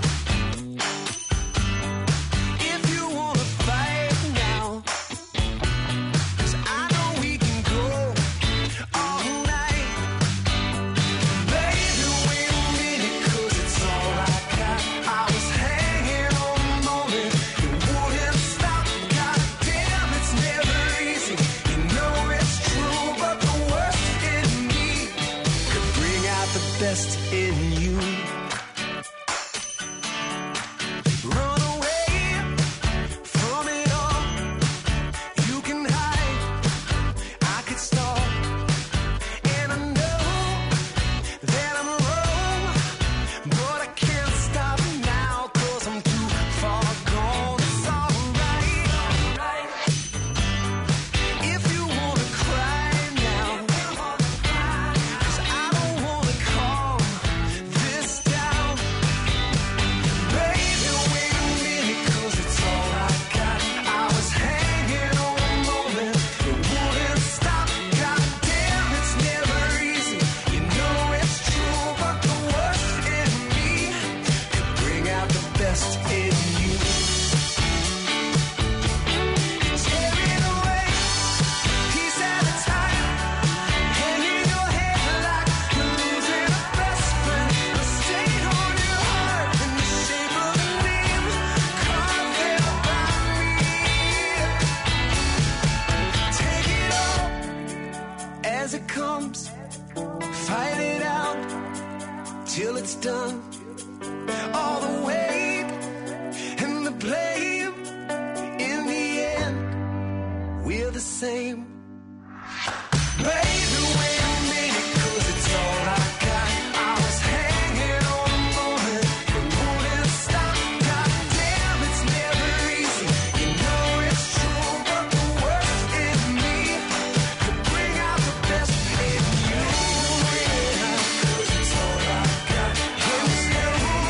if you wanna fight now, 'cause I know we can go all night, baby, wait a minute, 'cause it's all I got, I was hanging on the moment, it wouldn't stop, god damn, it's never easy, you know it's true, but the worst in me could bring out the best in you. Run away from it all, you can hide, I could stall, and I know that I'm wrong, but I can't stop now, 'cause I'm too far gone. It's alright, if you wanna cry now, 'cause I don't wanna calm this down, baby, wait a minute, 'cause it's all I got, I was hanging on the moment, it wouldn't stop, god damn, it's never easy, you know it's true, but the worst in me could bring out the best in you. Tearing away, piece at a time, hanging your head like you're losing a best friend, a stain on your heart in the shape of a name, carved there by me. Take it all as it comes, fight it out till it's done. All the weight and the blame, in the end, we're the same. Baby, wait a minute, 'cause it's all I got, I was hanging on the moment, it wouldn't stop, god damn, it's never easy, you know it's true, but the worst in me could bring out the best in you. Yeah, 'cause it's all I got, and it's never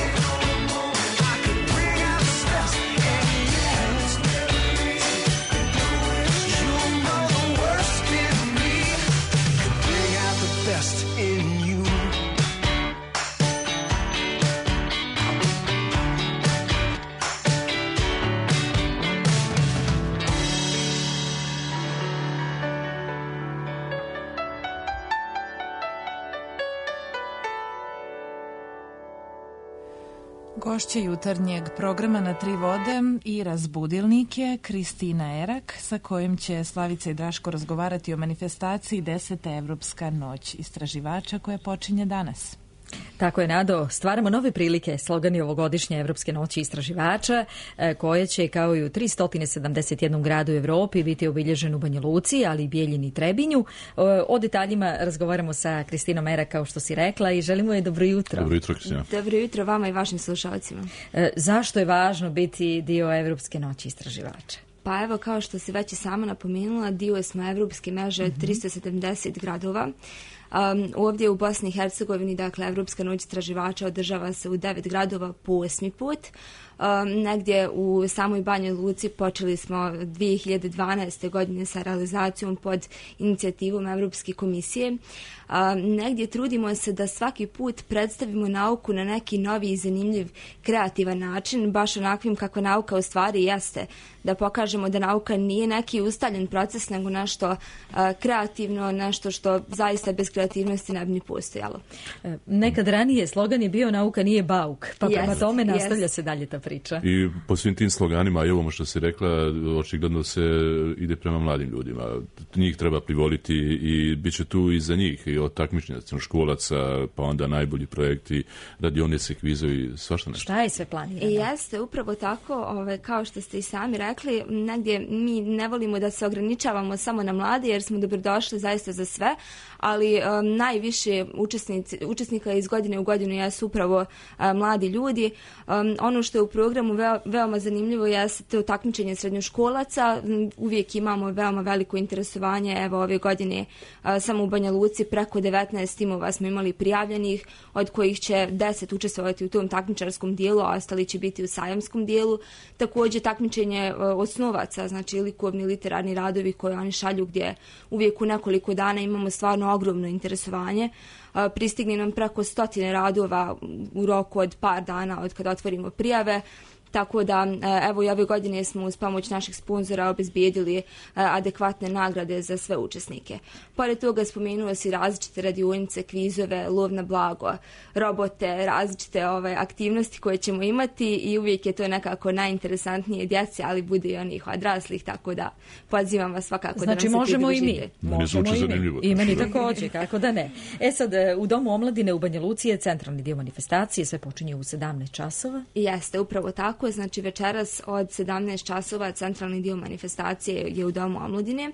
Gošće jutarnjeg programa Na tri vode i razbudilnik je Kristina Erak, sa kojim će Slavica i Draško razgovarati o manifestaciji deseta Evropska noć istraživača koja počinje danas. Tako je, Nado. Stvaramo nove prilike, slogani ovogodišnje Evropske noći istraživača, koje će, kao i u tristo sedamdeset jedan gradu u Evropi, biti obilježen u Banja Luci, ali i Bijeljini i Trebinju. O detaljima razgovaramo sa Kristinom Erak, kao što si rekla, i želimo je dobro jutro. Dobro jutro, Kristina. Dobro jutro vama i vašim slušalcima. Zašto je važno biti dio Evropske noći istraživača? Pa evo, kao što si već i sama napomenula, dio smo evropske mreže mm-hmm. tristo sedamdeset gradova. Um, ovdje u Bosni i Hercegovini, dakle, Evropska noć istraživača održava se u devet gradova po osmi put. Um, negdje u samoj Banjoj Luci počeli smo dvije hiljade dvanaeste. godine sa realizacijom pod inicijativom Evropske komisije. Um, negdje trudimo se da svaki put predstavimo nauku na neki novi i zanimljiv, kreativan način, baš onakvim kako nauka u stvari jeste. Da pokažemo da nauka nije neki ustaljen proces, nego nešto uh, kreativno, nešto što zaista bez kreativnosti ne bi ni postojalo. Nekad ranije slogan je bio nauka nije bauk, pa prema Jest, tome nastavlja jest. se dalje ta priča. I po svim tim sloganima, i ovo što si rekla, očigledno se ide prema mladim ljudima. Njih treba privoliti i bit će tu i za njih, i od takmičenja školaca, pa onda najbolji projekti, radionice, kvizovi, svašta nešto. Šta je sve planirano? I jeste, upravo tako, ove, kao što ste i sami rekli, negdje mi ne volimo da se ograničavamo samo na mlade, jer smo dobrodošli zaista za sve, ali um, najviše učesnici, učesnika iz godine u godinu jesu upravo um, mladi ljudi. Um, ono što je u programu veo, veoma zanimljivo jeste to takmičenje srednjoškolaca. Uvijek imamo veoma veliko interesovanje. Evo ove godine uh, samo u Banja Luci preko devetnaest timova smo imali prijavljenih, od kojih će deset učestvovati u tom takmičarskom dijelu, a ostali će biti u sajamskom dijelu. Također takmičenje uh, osnovaca, znači likovni literarni radovi koje oni šalju, gdje uvijek u nekoliko dana imamo stvarno ogromno interesovanje. Pristigne nam preko stotine radova u roku od par dana od kada otvorimo prijave. Tako da, evo i ove godine smo uz pomoć naših sponzora obezbijedili adekvatne nagrade za sve učesnike. Pored toga spomenuo si različite radionice, kvizove, lov na blago, robote, različite ove aktivnosti koje ćemo imati i uvijek je to nekako najinteresantnije djece, ali bude i onih odraslih, tako da pozivam vas svakako znači, da nam se možemo pridružite. I mi. Možemo i mi. I meni također, kako da ne. E sad, u Domu omladine u Banja Luci je centralni dio manifestacije, sve počinje u sedamnaest časova. Jeste, upravo tako. Znači večeras od sedamnaest časova centralni dio manifestacije je u Domu omladine.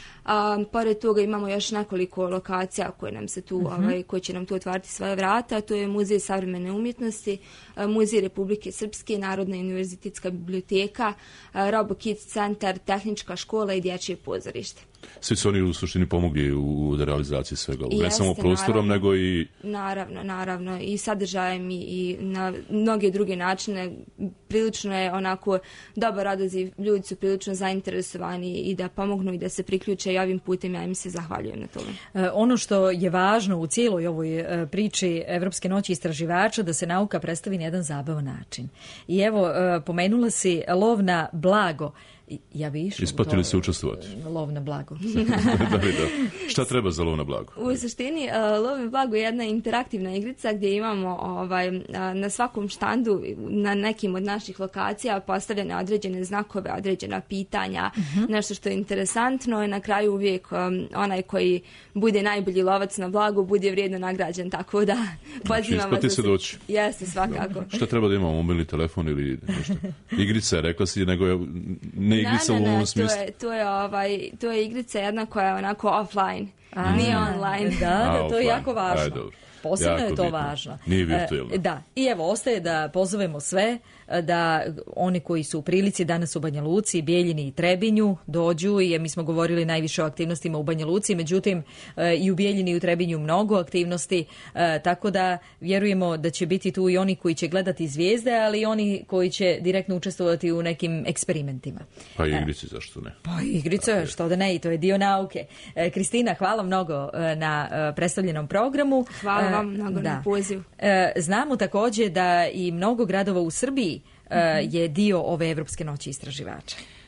A, pored toga imamo još nekoliko lokacija koje nam se tu, uh-huh. ovaj, koje će nam tu otvarati svoje vrata. To je Muzej savremene umjetnosti, Muzej Republike Srpske, Narodna univerzitetska biblioteka, RoboKids centar, tehnička škola i dječje pozorište. Svi su oni u suštini pomogli u realizaciji svega. Jeste, ne samo prostorom, naravno, nego i... Naravno, naravno. I sadržajem i, i na mnoge druge načine. Prilično je onako dobar odaziv. Ljudi su prilično zainteresovani i da pomognu i da se priključe i ovim putem. Ja im se zahvaljujem na tome. E, ono što je važno u cijeloj ovoj e, priči Evropske noći istraživača, da se nauka predstavi na jedan zabavan način. I evo, e, pomenula si lov na blago. Ja bi išla Isplatili se učestvovati. Lov na blago. da, da. Šta treba za lov na blago? U suštini, uh, lov na blago je jedna interaktivna igrica gdje imamo ovaj, uh, na svakom štandu na nekim od naših lokacija postavljene određene znakove, određena pitanja, uh-huh. nešto što je interesantno i na kraju uvijek um, onaj koji bude najbolji lovac na blago bude vrijedno nagrađen, tako da pozivam vas da se doći. Jeste, svakako. Šta treba da imamo, mobilni telefon ili nešto? Igrica, rekla si, nego je ne igrica ne, ne, u ovom ne, smislu. To je, to, je, ovaj, to je igrica jedna koja je onako offline, a, nije online. Da, da, a, to je jako važno. Aj, dobro. Posebno jako je to bitno. važno. Nije virtualno. E, da, i evo, ostaje da pozovemo sve da oni koji su u prilici danas u Banja Luci, Bijeljini i Trebinju dođu, i mi smo govorili najviše o aktivnostima u Banja Luci, međutim i u Bijeljini i u Trebinju mnogo aktivnosti, tako da vjerujemo da će biti tu i oni koji će gledati zvijezde, ali i oni koji će direktno učestvovati u nekim eksperimentima. Pa i igrice, zašto ne? Pa i igrice, što da ne, i to je dio nauke. Kristina, hvala mnogo na predstavljenom programu. Hvala vam mnogo da. na pozivu. Znamo također da i mnogo gradova u Srbiji je dio ove Evropske noći istraživača.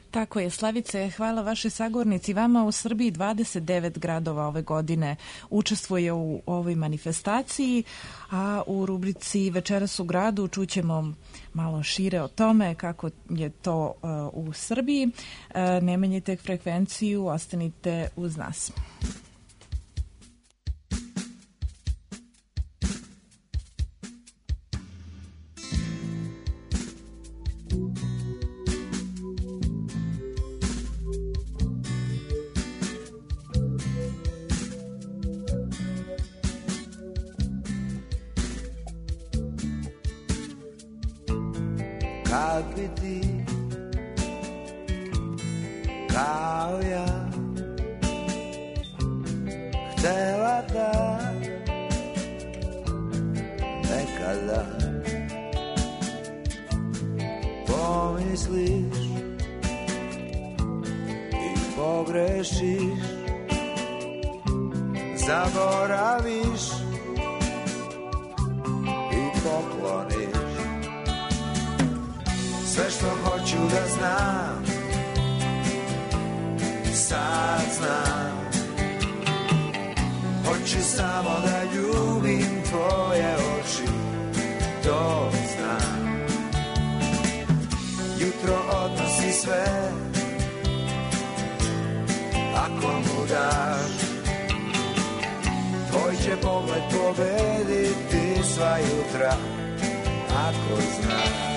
Tako je, Slavice, hvala vaše sagornici. Vama u Srbiji dvadeset devet gradova ove godine učestvuje u ovoj manifestaciji, a u rubrici Večeras u gradu čućemo malo šire o tome kako je to uh, u Srbiji. Uh, ne menjajte frekvenciju, ostanite uz nas. Kad bi ti kao ja htela da nekada pomisliš i pogrešiš, zaboraviš i pokloniš sve što hoću da znam, sad znam. Hoću samo da ljubim tvoje oči, to znam. Jutro odnosi sve, ako mu daš. Tvoj će pogled pobediti sva jutra, ako znaš.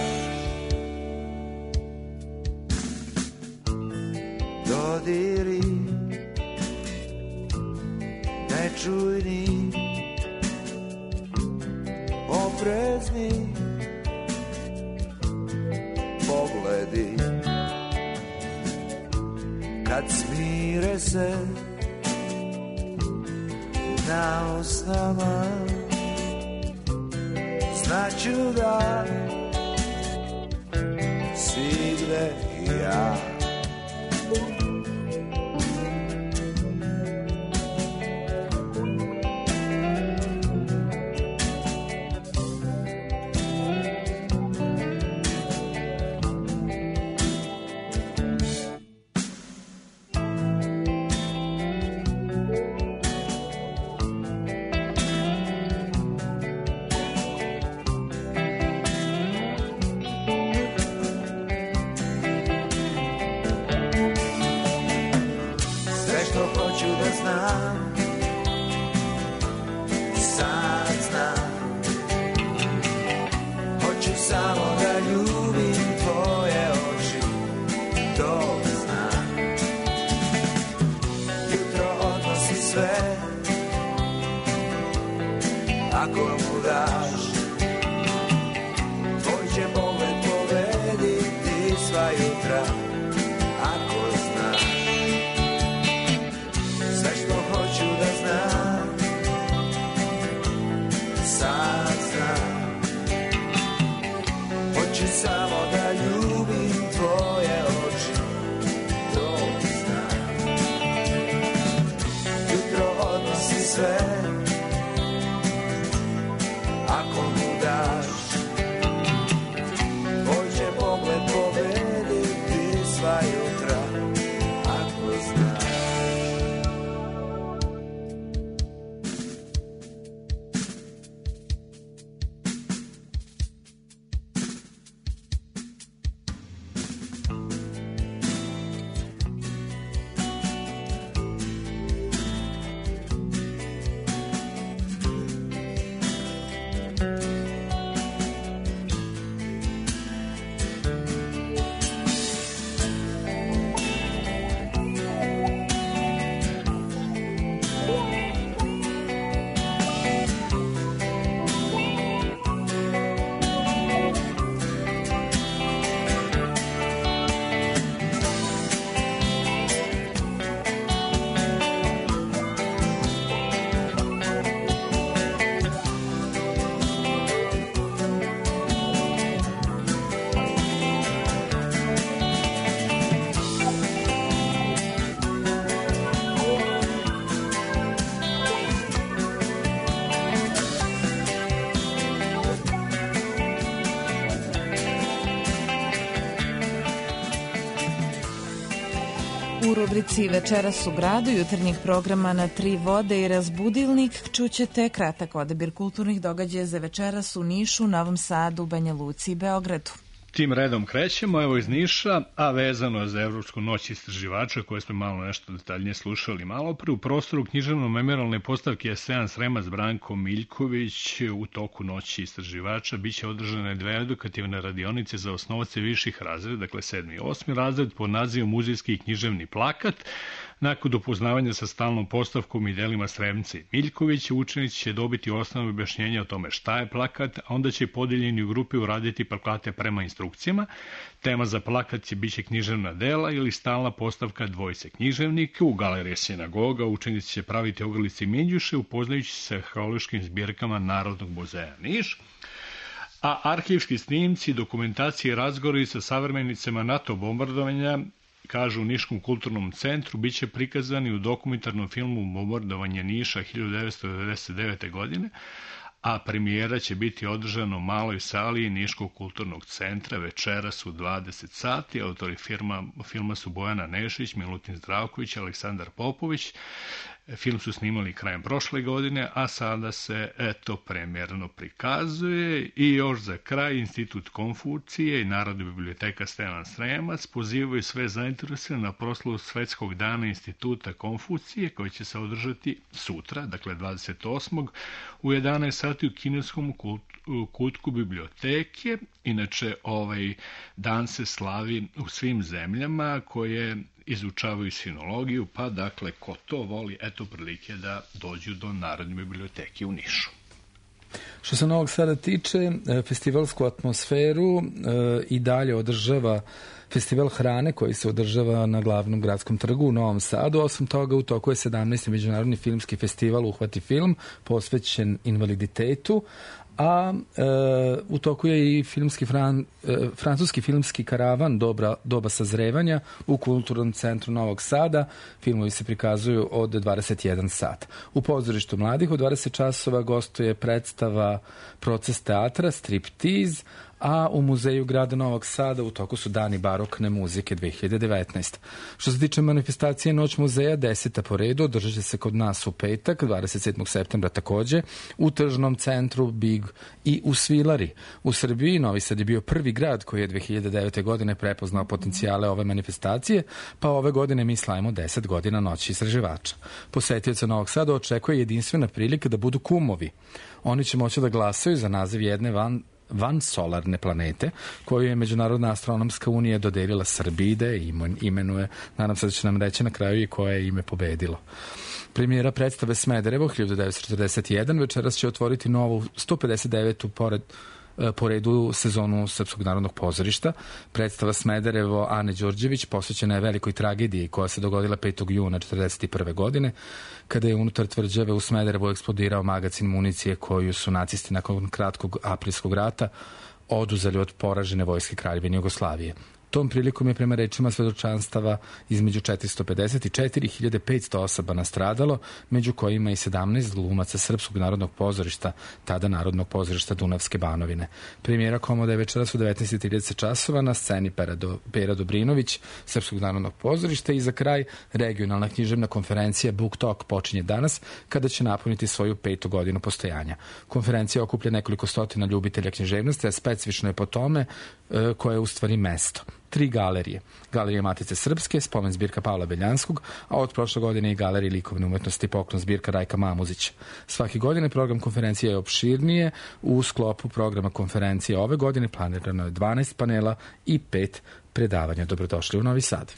Dodiri, nečujni, oprezni pogledi. Kad smire se na usnama, znaću da si gde i ja. U rubrici Večeras u gradu jutarnjeg programa na Tri vode i Razbudilnik čućete kratak odabir kulturnih događaja za večeras u Nišu, Novom Sadu, Banja Luci i Beogradu. Tim redom krećemo, evo iz Niša, a vezano za Evropsku noć istraživača, koje smo malo nešto detaljnije slušali malo pre. U prostoru književno-memorialne postavke Seans Remac Branko Miljković u toku noći istraživača biće održane dve edukativne radionice za osnovce viših razreda, dakle sedmi i osmi razred, pod nazivom Muzejski i književni plakat. Nakon upoznavanja sa stalnom postavkom i delima Sremce Miljkovića, učenici će dobiti osnovno objašnjenje o tome šta je plakat, a onda će podeljeni u grupe uraditi plakate prema instrukcijama. Tema za plakat će biće književna dela ili stalna postavka dvojice književnika. U galeriji Sinagoga učenici će praviti ogrlice i minđuše, upoznajući se sa arheološkim zbirkama Narodnog muzeja Niš. A arhivski snimci, dokumentacije i razgovori sa savremenicama NATO bombardovanja, kažu u Niškom kulturnom centru, bit će prikazani u dokumentarnom filmu Bombardovanje Niša hiljadu devetsto devedeset devete. godine, a premijera će biti održana u maloj sali Niškog kulturnog centra večeras u dvadeset sati. Autori firma, filma su Bojana Nešić, Milutin Zdravković, Aleksandar Popović. Film su snimali krajem prošle godine, a sada se eto premijerno prikazuje. I još za kraj, Institut Konfucije i Narodna biblioteka Stevan Sremac pozivaju sve zainteresovane na proslavu Svetskog dana Instituta Konfucije, koji će se održati sutra, dakle dvadeset osmog u jedanaest sati u kineskom kutku biblioteke. Inače, ovaj dan se slavi u svim zemljama koje izučavaju sinologiju, pa dakle, ko to voli, eto prilike da dođu do Narodne biblioteke u Nišu. Što se Novog Sada tiče, festivalsku atmosferu i dalje održava festival hrane koji se održava na glavnom gradskom trgu u Novom Sadu. Osim toga, u toku je sedamnaesti međunarodni filmski festival Uhvati film, posvećen invaliditetu, a e, u toku je i filmski fran, e, francuski filmski karavan Dobra, doba sazrevanja u Kulturnom centru Novog Sada. Filmovi se prikazuju od dvadeset jedan sat. U pozorištu mladih u dvadeset časova gostuje predstava Proces teatra, Striptiz, a u Muzeju grada Novog Sada u toku su dani barokne muzike dve hiljade devetnaeste. Što se tiče manifestacije Noć muzeja, deseta po redu, održat će se kod nas u petak, dvadeset sedmog septembra takođe, u Tržnom centru Big i u Svilari. U Srbiji Novi Sad je bio prvi grad koji je dve hiljade devete. godine prepoznao potencijale ove manifestacije, pa ove godine mi slavimo deset godina Noći istraživača. Posetioca Novog Sada očekuje jedinstvena prilika da budu kumovi. Oni će moći da glasaju za naziv jedne van van solarne planete, koju je Međunarodna astronomska unija dodelila Srbiji da je imenuje. Nadam se da će nam reći na kraju i koje je ime pobedilo. Premijera predstave Smederevo hiljadu devetsto četrdeset jedan večeras će otvoriti novu sto pedeset devetu pored po redu sezonu Srpskog narodnog pozorišta. Predstava Smederevo Ane Đorđević posvećena je velikoj tragediji koja se dogodila petog juna četrdeset prve. godine, kada je unutar tvrđave u Smederevu eksplodirao magacin municije koju su nacisti nakon kratkog aprilskog rata oduzeli od poražene vojske Kraljevine Jugoslavije. Tom prilikom je prema rečima svedočanstava između četiristo pedeset i četiri hiljade petsto osoba nastradalo, među kojima i sedamnaest glumaca Srpskog narodnog pozorišta, tada Narodnog pozorišta Dunavske Banovine. Premijera komoda je večeras u devetnaest i trideset časova na sceni Pera, Do, Pera Dobrinović Srpskog narodnog pozorišta i za kraj regionalna književna konferencija Book Talk počinje danas kada će napuniti svoju petu godinu postojanja. Konferencija okuplja nekoliko stotina ljubitelja književnosti, a specifično je po tome e, koje je u stvari mesto. Tri galerije. Galerija Matice Srpske, spomen zbirka Pavla Beljanskog, a od prošle godine i galerija likovne umetnosti poklon zbirka Rajka Mamuzića. Svake godine program konferencije je opširnije. U sklopu programa konferencije ove godine planirano je dvanaest panela i pet predavanja. Dobrodošli u Novi Sad.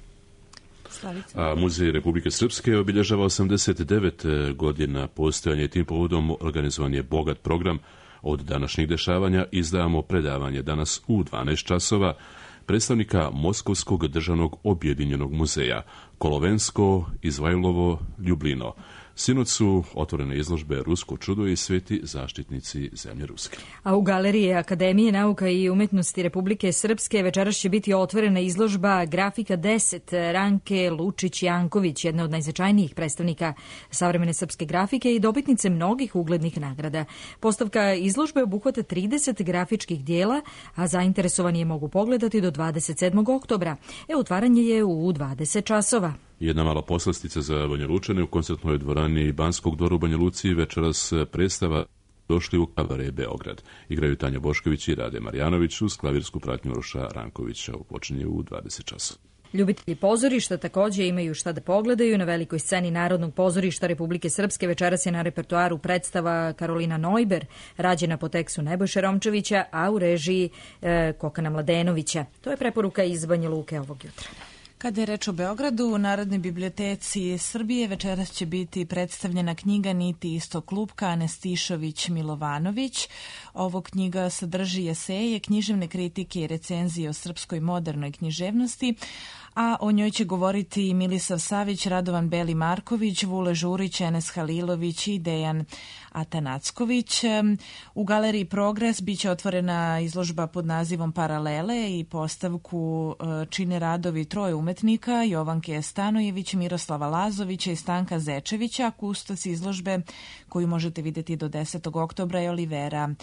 A Muzej Republike Srpske obilježava osamdeset devet godina postojanja i tim povodom organizovan je bogat program. Od današnjih dešavanja izdavamo predavanje danas u dvanaest časova predstavnika Moskovskog državnog objedinjenog muzeja Kolovensko, Izvajlovo, Ljublino. Sinoć su otvorene izložbe Rusko čudo i sveti zaštitnici zemlje Ruske. A u Galeriji Akademije nauka i umetnosti Republike Srpske večeras će biti otvorena izložba Grafika deset Ranke Lučić-Janković, jedna od najznačajnijih predstavnika savremene srpske grafike i dobitnice mnogih uglednih nagrada. Postavka izložbe obuhvata trideset grafičkih dijela, a zainteresovani je mogu pogledati do dvadeset sedmog oktobra. E, otvaranje je u dvadeset časova. Jedna mala poslastica za Banja Lučane u koncertnoj dvorani Banskog dvora u Banja Luci večeras predstava Došli u kabare Beograd. Igraju Tanja Bošković i Rade Marjanović uz klavirsku pratnju Uroša Rankovića. Počinje u dvadeset časova. Ljubitelji pozorišta također imaju šta da pogledaju. Na velikoj sceni Narodnog pozorišta Republike Srpske večeras je na repertoaru predstava Karolina Neuber, rađena po tekstu Nebojše Romčevića, a u režiji e, Kokana Mladenovića. To je preporuka iz Banja Luke ovog jutra. Kada je reč o Beogradu, u Narodnoj biblioteci Srbije večeras će biti predstavljena knjiga Niti isto klupka Ane Stišović Milovanović. Ovo knjiga sadrži eseje, književne kritike i recenzije o srpskoj modernoj književnosti, a o njoj će govoriti Milisav Savić, Radovan Beli Marković, Vule Žurić, Enes Halilović i Dejan Atanacković. U Galeriji Progres biće otvorena izložba pod nazivom Paralele i postavku čine radovi troje umetnika, Jovanke Stanojević, Miroslava Lazovića i Stanka Zečevića. Kustos izložbe koju možete vidjeti do desetog oktobra je Olivera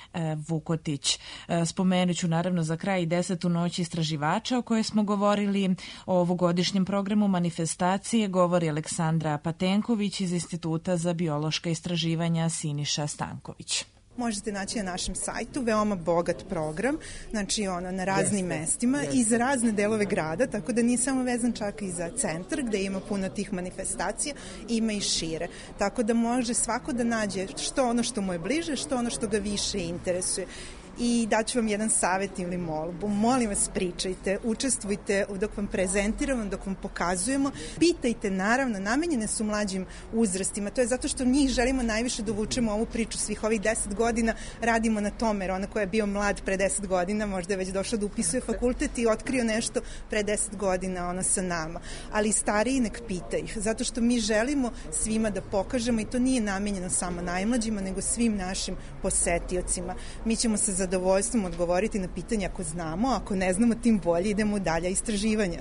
Vukotić. Spomenut ću naravno za kraj i desetu noć istraživača o kojoj smo govorili. O ovogodišnjem programu manifestacije govori Aleksandra Patenković iz Instituta za biološka istraživanja Siniša Stanković. Možete naći na našem sajtu, veoma bogat program, znači ono na raznim jeste, mestima jeste. I za razne delove grada, tako da nije samo vezan čak i za centar gde ima puno tih manifestacija, ima i šire. Tako da može svako da nađe što ono što mu je bliže, što ono što ga više interesuje. I daću vam jedan savjet ili molbu. Molim vas, pričajte, učestvujte dok vam prezentiramo, dok vam pokazujemo. Pitajte, naravno, namenjene su mlađim uzrastima. To je zato što njih želimo najviše da uvučemo ovu priču svih ovih deset godina. Radimo na tome, jer ona koja je bio mlad pre deset godina, možda je već došla da upisuje fakultet i otkrio nešto pre deset godina ona sa nama. Ali stariji nek pitaju, zato što mi želimo svima da pokažemo i to nije namenjeno samo najmlađima, nego svim našim posetiocima. Mi ćemo se zadovoljstvom odgovoriti na pitanje ako znamo, ako ne znamo, tim bolje idemo u dalja istraživanja.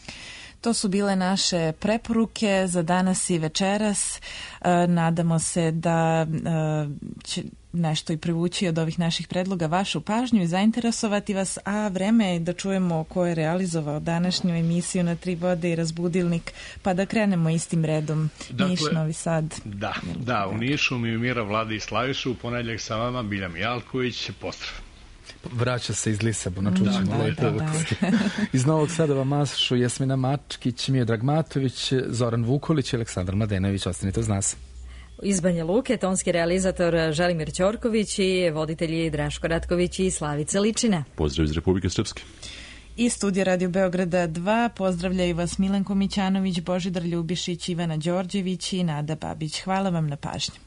To su bile naše preporuke za danas i večeras. E, nadamo se da e, će nešto i privući od ovih naših predloga vašu pažnju i zainteresovati vas, a vreme je da čujemo ko je realizovao današnju emisiju Na tri vode i Razbudilnik, pa da krenemo istim redom. Dakle, Niš, Novi Sad. Da, da, u Nišu Mimira, Vlada i Slavišu, u ponedjeljak sa vama Bilja Mijalković, pozdrav. Vraća se iz Lisabona, čućemo da, lepo. Da, da. Iz Novog Sada vam mašu Jasmina Mačkić, Miodrag Matović, Zoran Vukolić i Aleksandar Mladenović. Ostanite uz nas. Iz Banja Luke, tonski realizator Želimir Ćorković i voditelji Draško Ratković i Slavica Ličina. Pozdrav iz Republike Srpske. I studija Radio Beograda dva pozdravljaju vas Milenko Mićanović, Božidar Ljubišić, Ivana Đorđević i Nada Babić. Hvala vam na pažnji.